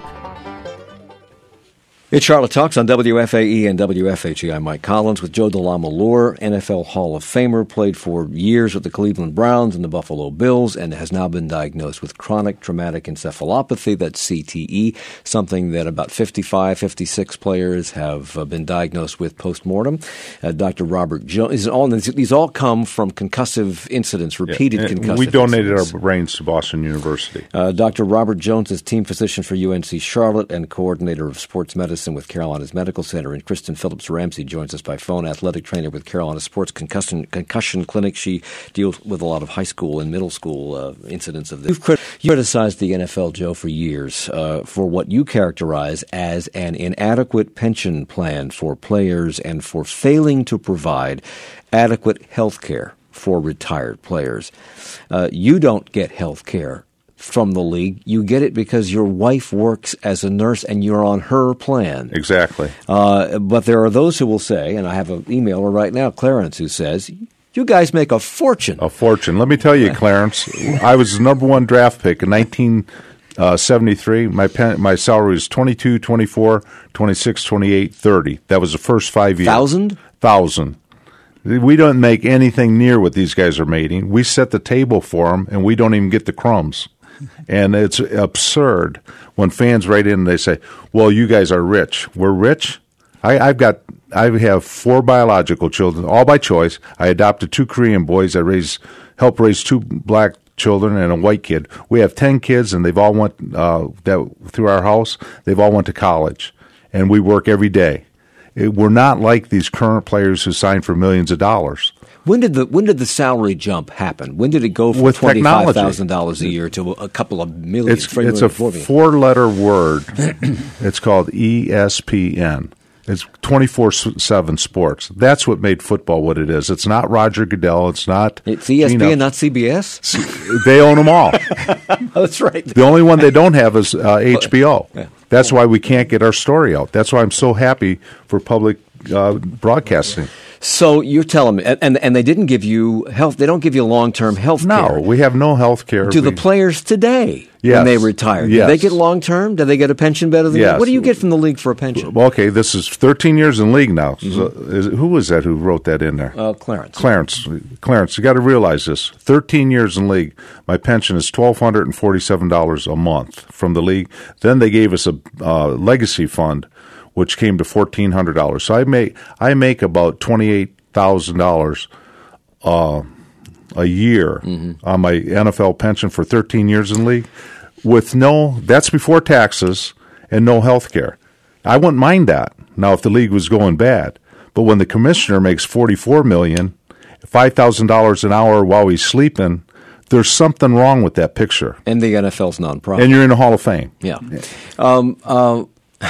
[SPEAKER 1] It's Charlotte Talks on W F A E and W F H E. I'm Mike Collins with Joe DeLamalure, N F L Hall of Famer, played for years with the Cleveland Browns and the Buffalo Bills, and has now been diagnosed with chronic traumatic encephalopathy, that's C T E, something that about fifty-five, fifty-six players have uh, been diagnosed with post-mortem. Uh, Doctor Robert Jones, these all, these all come from concussive incidents, repeated
[SPEAKER 2] yeah,
[SPEAKER 1] concussive
[SPEAKER 2] We donated
[SPEAKER 1] incidents.
[SPEAKER 2] our brains to Boston University.
[SPEAKER 1] Uh, Doctor Robert Jones is team physician for U N C Charlotte and coordinator of sports medicine with Carolina's Medical Center. And Kristen Phillips-Ramsey joins us by phone, athletic trainer with Carolina Sports Concussion, Concussion Clinic. She deals with a lot of high school and middle school uh, incidents of this. You've crit- you criticized the N F L, Joe, for years uh, for what you characterize as an inadequate pension plan for players and for failing to provide adequate health care for retired players. Uh, you don't get health care from the league. You get it because your wife works as a nurse and you're on her plan.
[SPEAKER 2] Exactly.
[SPEAKER 1] Uh, but there are those who will say, and I have an emailer right now, Clarence, who says, you guys make a fortune.
[SPEAKER 2] A fortune. Let me tell you, Clarence, I was the number one draft pick in nineteen seventy-three. My pen, my salary was twenty-two, twenty-four, twenty-six, twenty-eight, thirty. That was the first five years.
[SPEAKER 1] Thousand?
[SPEAKER 2] Thousand. We don't make anything near what these guys are making. We set the table for them, and we don't even get the crumbs. And it's absurd when fans write in and they say, well, you guys are rich. We're rich? I, I've got, I have four biological children, all by choice. I adopted two Korean boys. I raised, helped raise two black children and a white kid. We have ten kids, and they've all went, uh, that, through our house, they've all went to college. And we work every day. It, we're not like these current players who sign for millions of dollars.
[SPEAKER 1] When did the when did the salary jump happen? When did it go from
[SPEAKER 2] With
[SPEAKER 1] twenty-five thousand dollars a year to a couple of million?
[SPEAKER 2] It's, it's a four-letter word. It's called E S P N. It's twenty-four seven sports. That's what made football what it is. It's not Roger Goodell. It's not...
[SPEAKER 1] It's E S P N, Gino. Not C B S?
[SPEAKER 2] They own them all.
[SPEAKER 1] That's right.
[SPEAKER 2] The only one they don't have is uh, H B O. That's why we can't get our story out. That's why I'm so happy for public uh, broadcasting.
[SPEAKER 1] So you're telling me, and and they didn't give you health. They don't give you long-term health care.
[SPEAKER 2] No, we have no health care.
[SPEAKER 1] Do the players today
[SPEAKER 2] yes.
[SPEAKER 1] when they retire?
[SPEAKER 2] Yes.
[SPEAKER 1] Do they get long-term? Do they get a pension better than
[SPEAKER 2] yes.
[SPEAKER 1] you? What do you get from the league for a pension?
[SPEAKER 2] Well, okay, this is thirteen years in league now.
[SPEAKER 1] Mm-hmm.
[SPEAKER 2] So is, who was that who wrote that in there?
[SPEAKER 1] Uh, Clarence.
[SPEAKER 2] Clarence. Clarence, you got to realize this. thirteen years in league. My pension is one thousand two hundred forty-seven dollars a month from the league. Then they gave us a uh, legacy fund, which came to fourteen hundred dollars. So I make I make about twenty-eight thousand dollars uh, a year mm-hmm. on my N F L pension for thirteen years in league, with no. That's before taxes and no health care. I wouldn't mind that now if the league was going bad. But when the commissioner makes forty-four million dollars, five thousand dollars an hour while he's sleeping, there's something wrong with that picture.
[SPEAKER 1] And the N F L's nonprofit.
[SPEAKER 2] And you're in the Hall of Fame.
[SPEAKER 1] Yeah. Um, uh,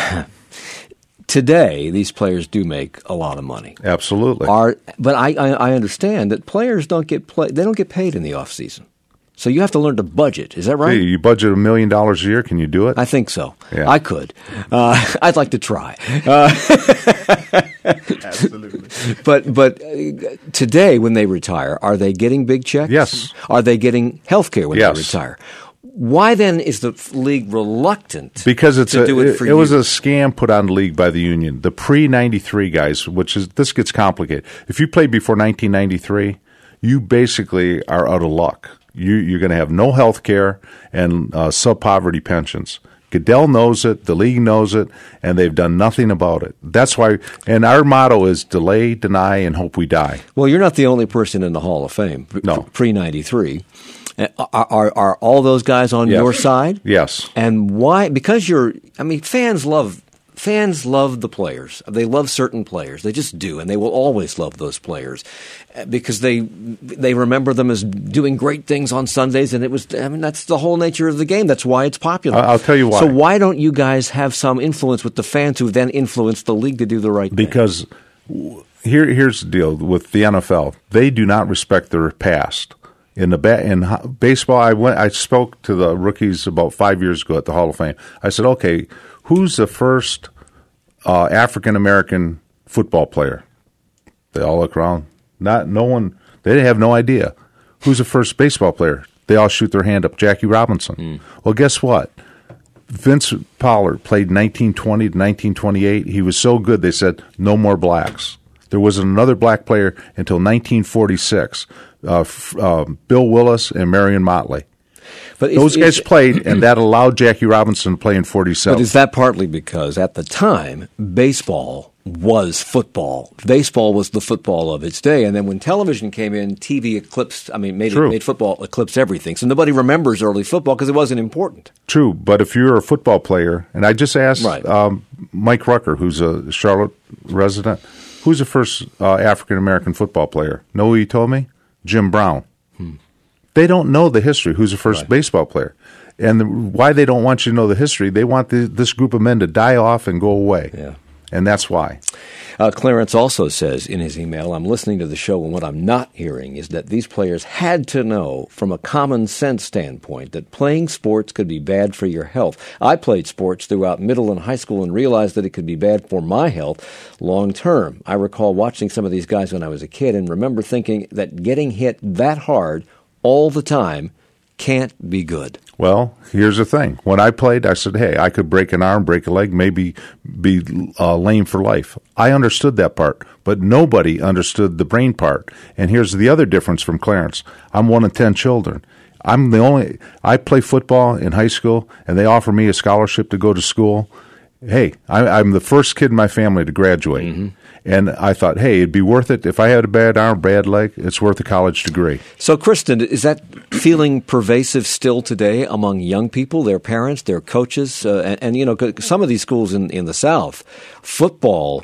[SPEAKER 1] today, these players do make a lot of money.
[SPEAKER 2] Absolutely.
[SPEAKER 1] Are, but I, I, I understand that players don't get play, they don't get paid in the off season. So you have to learn to budget. Is that right?
[SPEAKER 2] Hey, you budget a million dollars a year. Can you do it?
[SPEAKER 1] I think so.
[SPEAKER 2] Yeah.
[SPEAKER 1] I could. Uh, I'd like to try. Uh,
[SPEAKER 2] Absolutely.
[SPEAKER 1] But but uh, today, when they retire, are they getting big checks?
[SPEAKER 2] Yes.
[SPEAKER 1] Are they getting health care when
[SPEAKER 2] yes.
[SPEAKER 1] they retire? Why then is the league reluctant
[SPEAKER 2] because it's
[SPEAKER 1] to
[SPEAKER 2] a,
[SPEAKER 1] do it for
[SPEAKER 2] it,
[SPEAKER 1] you?
[SPEAKER 2] It was a scam put on the league by the union. The pre ninety-three guys, which is, this gets complicated. If you played before nineteen ninety-three, you basically are out of luck. You, you're going to have no health care and uh, sub-poverty pensions. Goodell knows it, the league knows it, and they've done nothing about it. That's why, and our motto is delay, deny, and hope we die.
[SPEAKER 1] Well, you're not the only person in the Hall of Fame,
[SPEAKER 2] no.
[SPEAKER 1] pre ninety-three. Are, are are all those guys on
[SPEAKER 2] yes.
[SPEAKER 1] your side?
[SPEAKER 2] Yes.
[SPEAKER 1] And why? Because you're, I mean, fans love Fans love the players. They love certain players. They just do, and they will always love those players because they they remember them as doing great things on Sundays. And it was, I mean, that's the whole nature of the game. That's why it's popular.
[SPEAKER 2] I'll tell you why.
[SPEAKER 1] So why don't you guys have some influence with the fans who then influence the league to do the right
[SPEAKER 2] because
[SPEAKER 1] thing?
[SPEAKER 2] Because here here's the deal with the N F L. They do not respect their past. In the ba- in baseball, I went. I spoke to the rookies about five years ago at the Hall of Fame. I said, "Okay, who's the first uh, African American football player?" They all look around. Not no one. They have no idea. Who's the first baseball player? They all shoot their hand up. Jackie Robinson. Mm. Well, guess what? Vince Pollard played nineteen twenty to nineteen twenty-eight. He was so good. They said no more blacks. There wasn't another black player until nineteen forty-six. Uh, uh, Bill Willis and Marion Motley. But Those is, guys is, played, and that allowed Jackie Robinson to play in forty-seven.
[SPEAKER 1] But is that partly because at the time, baseball was football? Baseball was the football of its day. And then when television came in, T V eclipsed, I mean, made, it, made football eclipse everything. So nobody remembers early football because it wasn't important.
[SPEAKER 2] True. But if you're a football player, and I just asked
[SPEAKER 1] right.
[SPEAKER 2] um, Mike Rucker, who's a Charlotte resident, who's the first uh, African-American football player? Know who he told me? Jim Brown. Hmm. They don't know the history. Who's the first right. baseball player? And the, why they don't want you to know the history, they want the, this group of men to die off and go away.
[SPEAKER 1] Yeah.
[SPEAKER 2] And that's why.
[SPEAKER 1] Uh, Clarence also says in his email, I'm listening to the show, and what I'm not hearing is that these players had to know from a common sense standpoint that playing sports could be bad for your health. I played sports throughout middle and high school and realized that it could be bad for my health long term. I recall watching some of these guys when I was a kid and remember thinking that getting hit that hard all the time can't be good.
[SPEAKER 2] Well, here's the thing. When I played, I said, hey, I could break an arm, break a leg, maybe be uh, lame for life. I understood that part, but nobody understood the brain part. And here's the other difference from Clarence. I'm one of ten children. I'm the only – I play football in high school, and they offer me a scholarship to go to school. Hey, I, I'm the first kid in my family to graduate. Mm-hmm. And I thought, hey, it'd be worth it. If I had a bad arm, bad leg, it's worth a college degree.
[SPEAKER 1] So, Kristen, is that feeling pervasive still today among young people, their parents, their coaches? Uh, and, and, you know, some of these schools in, in the South, football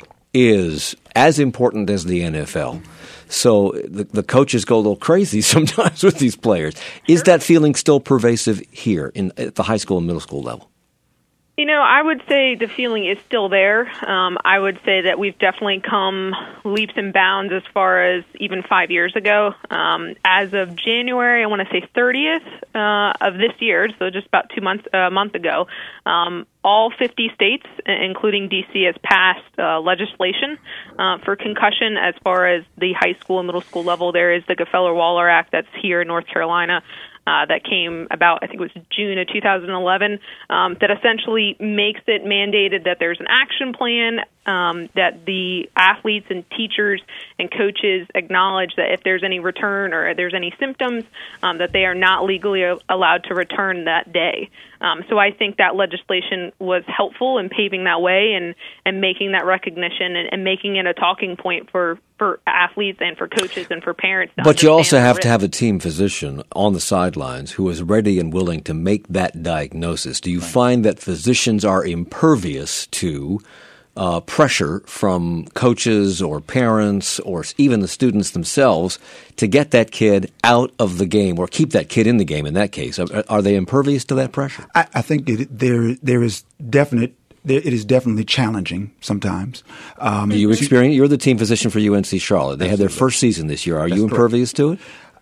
[SPEAKER 1] is as important as the N F L. So the, the coaches go a little crazy sometimes with these players. Is that feeling still pervasive here in, at the high school and middle school level?
[SPEAKER 4] You know, I would say the feeling is still there. Um, I would say that we've definitely come leaps and bounds as far as even five years ago. Um, as of January, I want to say thirtieth uh, of this year, so just about two months, a uh, month ago, um, all fifty states, including D C, has passed uh, legislation uh, for concussion as far as the high school and middle school level. There is the Gefeller-Waller Act that's here in North Carolina. Uh, that came about, I think it was June of two thousand eleven, um, that essentially makes it mandated that there's an action plan, um, that the athletes and teachers and coaches acknowledge that if there's any return or there's any symptoms, um, that they are not legally allowed to return that day. Um, so I think that legislation was helpful in paving that way and, and making that recognition and, and making it a talking point for, for athletes and for coaches and for parents.
[SPEAKER 1] But you also have to have a team physician on the sidelines who is ready and willing to make that diagnosis. Do you right. find that physicians are impervious to uh, pressure from coaches or parents or even the students themselves to get that kid out of the game or keep that kid in the game in that case? Are, are they impervious to that pressure?
[SPEAKER 3] I, I think it, there there is definite it is definitely challenging sometimes. Um,
[SPEAKER 1] Are you experiencing? You're the team physician for U N C Charlotte. They had their first season this year. Are That's you impervious correct.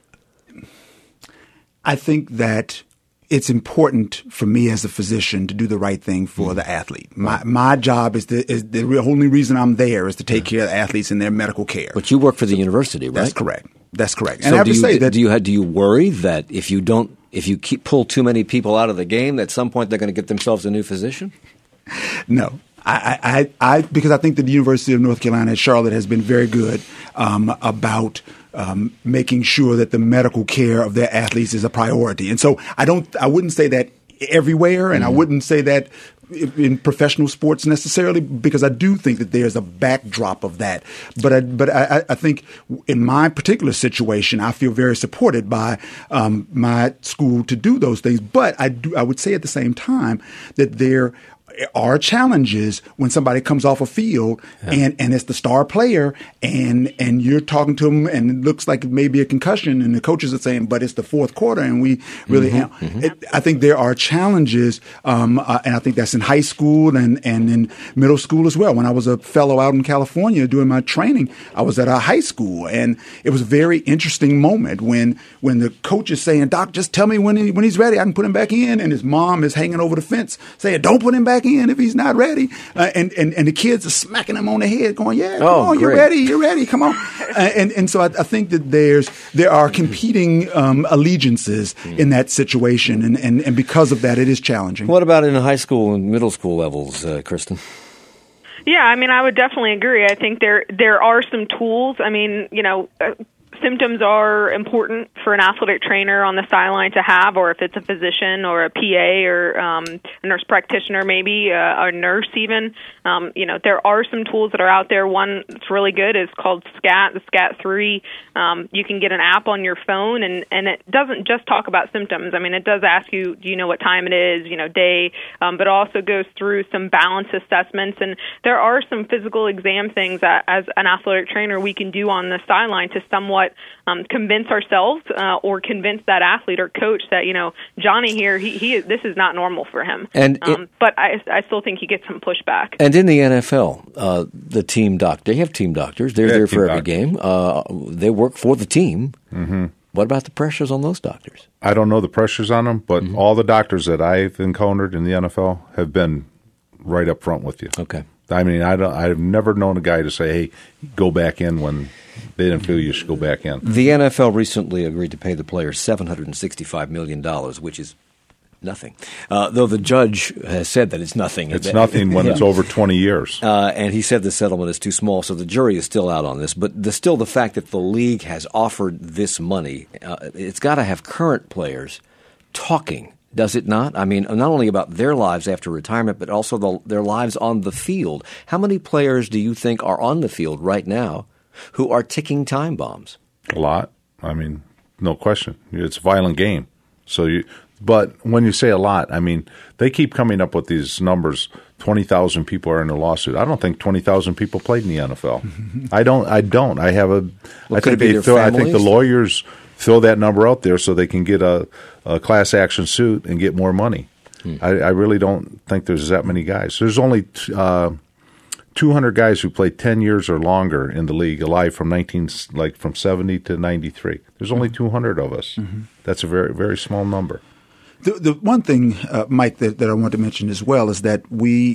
[SPEAKER 1] to it?
[SPEAKER 3] I think that it's important for me as a physician to do the right thing for mm-hmm. the athlete. My right. my job is, to, is the only reason I'm there is to take yeah. care of the athletes and their medical care.
[SPEAKER 1] But you work for the so, university, right?
[SPEAKER 3] That's correct. That's correct.
[SPEAKER 1] So
[SPEAKER 3] and I have
[SPEAKER 1] do
[SPEAKER 3] to
[SPEAKER 1] you,
[SPEAKER 3] say that
[SPEAKER 1] do you have, do you worry that if you don't if you keep pull too many people out of the game, at some point they're going to get themselves a new physician?
[SPEAKER 3] No. I, I, I, because I think that the University of North Carolina at Charlotte has been very good um, about um, making sure that the medical care of their athletes is a priority. And so I don't, I wouldn't say that everywhere, and mm-hmm. I wouldn't say that in professional sports necessarily, because I do think that there's a backdrop of that. But I, but I, I think in my particular situation, I feel very supported by um, my school to do those things. But I do, I would say at the same time that there are challenges when somebody comes off a field yeah. and, and it's the star player and and you're talking to them and it looks like it may be a concussion and the coaches are saying, but it's the fourth quarter and we really mm-hmm, mm-hmm. It, I think there are challenges um, uh, and I think that's in high school and, and in middle school as well. When I was a fellow out in California doing my training, I was at a high school and it was a very interesting moment when when the coach is saying, Doc, just tell me when he, when he's ready, I can put him back in, and his mom is hanging over the fence saying, don't put him back in if he's not ready, uh, and, and and the kids are smacking him on the head, going, "Yeah, come
[SPEAKER 1] oh,
[SPEAKER 3] on,
[SPEAKER 1] great.
[SPEAKER 3] you're ready, you're ready, come on." Uh, and and so I, I think that there's there are competing um, allegiances in that situation, and, and and because of that, it is challenging.
[SPEAKER 1] What about in the high school and middle school levels, uh, Kristen?
[SPEAKER 4] Yeah, I mean, I would definitely agree. I think there there are some tools. I mean, you know. Uh, Symptoms are important for an athletic trainer on the sideline to have, or if it's a physician or a P A or um, a nurse practitioner, maybe uh, a nurse even. Um, you know, there are some tools that are out there. One that's really good is called SCAT, the SCAT three. Um, you can get an app on your phone, and, and it doesn't just talk about symptoms. I mean, it does ask you, do you know what time it is, you know, day, um, but also goes through some balance assessments. And there are some physical exam things that, as an athletic trainer, we can do on the sideline to somewhat Um, convince ourselves uh, or convince that athlete or coach that, you know, Johnny here, he, he this is not normal for him.
[SPEAKER 1] And
[SPEAKER 4] um,
[SPEAKER 1] it,
[SPEAKER 4] but I, I still think he gets some pushback.
[SPEAKER 1] And in the N F L, uh, the team doc, they have team doctors. They're
[SPEAKER 2] yeah,
[SPEAKER 1] there for every
[SPEAKER 2] doctor.
[SPEAKER 1] game. Uh, they work for the team.
[SPEAKER 2] Mm-hmm.
[SPEAKER 1] What about the pressures on those doctors?
[SPEAKER 2] I don't know the pressures on them, but mm-hmm. all the doctors that I've encountered in the N F L have been right up front with you.
[SPEAKER 1] Okay.
[SPEAKER 2] I mean, I don't, I've never known a guy to say, hey, go back in when they didn't feel you should go back in.
[SPEAKER 1] The N F L recently agreed to pay the players seven hundred sixty-five million dollars, which is nothing. Uh, though the judge has said that it's nothing.
[SPEAKER 2] It's nothing when yeah. it's over twenty years.
[SPEAKER 1] Uh, and he said the settlement is too small, so the jury is still out on this. But the, still the fact that the league has offered this money, uh, it's got to have current players talking. Does it not? I mean, not only about their lives after retirement, but also the, their lives on the field. How many players do you think are on the field right now who are ticking time bombs?
[SPEAKER 2] A lot. I mean, no question. It's a violent game. So, you, but when you say a lot, I mean, they keep coming up with these numbers. Twenty thousand people are in a lawsuit. I don't think twenty thousand people played in the N F L. I don't. I don't. I have a.
[SPEAKER 1] Well,
[SPEAKER 2] I think they throw, I think the lawyers throw that number out there so they can get a, a class action suit and get more money. Hmm. I, I really don't think there's that many guys. There's only uh, two hundred guys who played ten years or longer in the league, alive from nineteen like from seventy to ninety-three. There's only two hundred of us. Mm-hmm. That's a very very small number.
[SPEAKER 3] The, the one thing, uh, Mike, that, that I want to mention as well is that we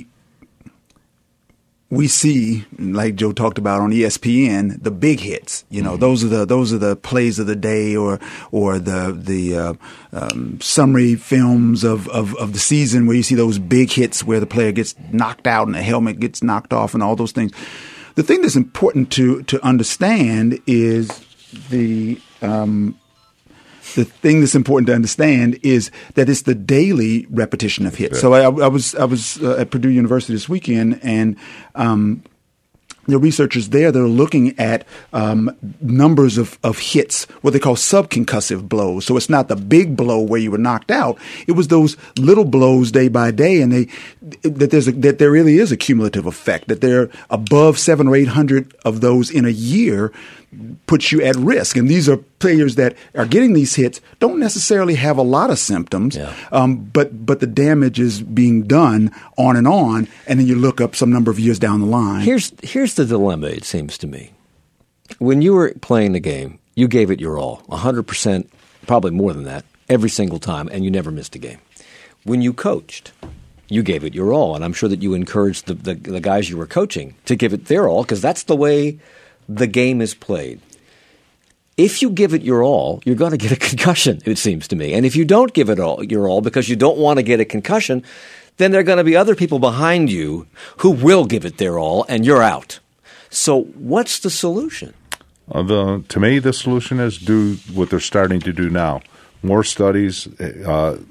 [SPEAKER 3] we see, like Joe talked about on E S P N, the big hits. You know, mm-hmm. those are the those are the plays of the day, or or the the uh, um, summary films of, of, of the season where you see those big hits where the player gets knocked out and the helmet gets knocked off and all those things. The thing that's important to to understand is the um, The thing that's important to understand is that it's the daily repetition of hits. So I, I was I was uh, at Purdue University this weekend, and um, the researchers there, they're looking at um, numbers of, of hits, what they call subconcussive blows. So it's not the big blow where you were knocked out. It was those little blows day by day, and they that there's a, that there really is a cumulative effect, that they're above seven or eight hundred of those in a year puts you at risk. And these are players that are getting these hits, don't necessarily have a lot of symptoms, yeah. um, but but the damage is being done on and on, and then you look up some number of years down the line.
[SPEAKER 1] Here's here's the dilemma, it seems to me. When you were playing the game, you gave it your all, one hundred percent, probably more than that, every single time, and you never missed a game. When you coached, you gave it your all, and I'm sure that you encouraged the, the, the guys you were coaching to give it their all, because that's the way the game is played. If you give it your all, you're going to get a concussion, it seems to me. And if you don't give it all your all because you don't want to get a concussion, then there are going to be other people behind you who will give it their all, and you're out. So what's the solution?
[SPEAKER 2] Uh, the, to me, the solution is do what they're starting to do now. More studies, uh,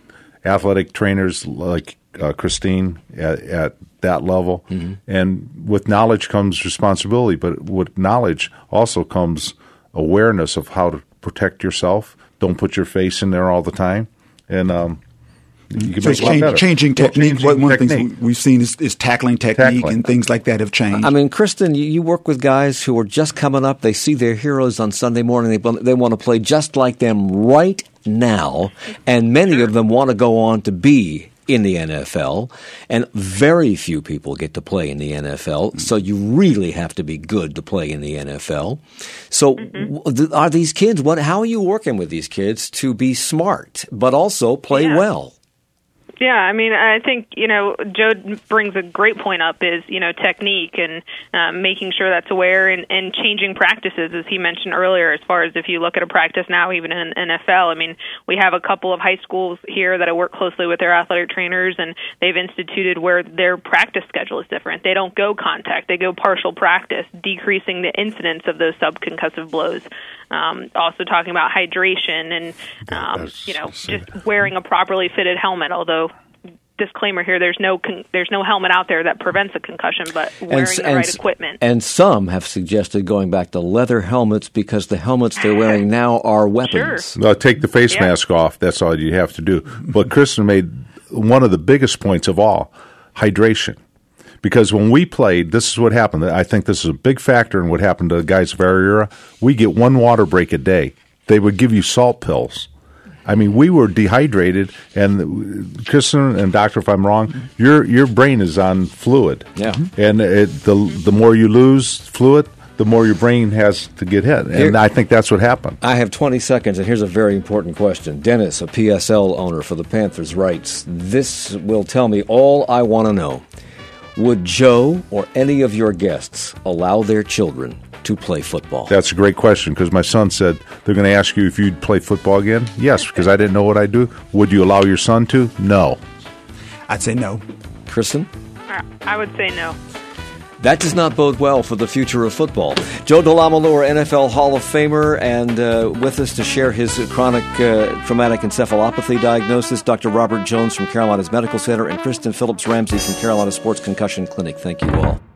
[SPEAKER 2] athletic trainers like uh, Christine at, at that level. Mm-hmm. And with knowledge comes responsibility, but with knowledge also comes awareness of how to protect yourself. Don't put your face in there all the time. And um, you can
[SPEAKER 3] so
[SPEAKER 2] make it a lot
[SPEAKER 3] change,
[SPEAKER 2] better.
[SPEAKER 3] changing
[SPEAKER 2] Yeah,
[SPEAKER 3] technique.
[SPEAKER 2] changing
[SPEAKER 3] One of the
[SPEAKER 2] technique.
[SPEAKER 3] things we've seen is, is tackling technique,
[SPEAKER 2] Tackling.
[SPEAKER 3] and things like that have changed.
[SPEAKER 1] I mean, Kristen, you, you work with guys who are just coming up. They see their heroes on Sunday morning. They, they want to play just like them right now, and many of them want to go on to be in the N F L, and very few people get to play in the N F L, so you really have to be good to play in the N F L. So mm-hmm. th- are these kids, what? How are you working with these kids to be smart, but also play
[SPEAKER 4] yeah.
[SPEAKER 1] well?
[SPEAKER 4] Yeah, I mean, I think, you know, Joe brings a great point up is, you know, technique and um, making sure that's aware and, and changing practices, as he mentioned earlier, as far as if you look at a practice now, even in N F L. I mean, we have a couple of high schools here that I work closely with their athletic trainers, and they've instituted where their practice schedule is different. They don't go contact. They go partial practice, decreasing the incidence of those subconcussive blows. Um, also talking about hydration and, um, you know, just wearing a properly fitted helmet, although disclaimer here, there's no con- there's no helmet out there that prevents a concussion, but wearing
[SPEAKER 1] and,
[SPEAKER 4] the
[SPEAKER 1] and,
[SPEAKER 4] right equipment.
[SPEAKER 1] And some have suggested going back to leather helmets because the helmets they're wearing now are weapons.
[SPEAKER 4] Sure.
[SPEAKER 2] No, take the face
[SPEAKER 4] yeah.
[SPEAKER 2] mask off. That's all you have to do. But Kristen made one of the biggest points of all, hydration. Because when we played, this is what happened. I think this is a big factor in what happened to the guys of our era. We get one water break a day. They would give you salt pills. I mean, we were dehydrated, and Kristen and Doctor, if I'm wrong, your your brain is on fluid.
[SPEAKER 1] Yeah.
[SPEAKER 2] And it, the the more you lose fluid, the more your brain has to get hit. And
[SPEAKER 1] Here,
[SPEAKER 2] I think that's what happened.
[SPEAKER 1] I have twenty seconds, and here's a very important question. Dennis, a P S L owner for the Panthers, writes, this will tell me all I want to know. Would Joe or any of your guests allow their children to play football?
[SPEAKER 2] That's a great question, because my son said they're going to ask you if you'd play football again. Yes, because I didn't know what I'd do. Would you allow your son to? No.
[SPEAKER 3] I'd say no.
[SPEAKER 1] Kristen?
[SPEAKER 4] I would say no.
[SPEAKER 1] That does not bode well for the future of football. Joe DeLamalure, N F L Hall of Famer, and uh, with us to share his chronic uh, traumatic encephalopathy diagnosis, Doctor Robert Jones from Carolina's Medical Center, and Kristen Phillips-Ramsey from Carolina Sports Concussion Clinic. Thank you all.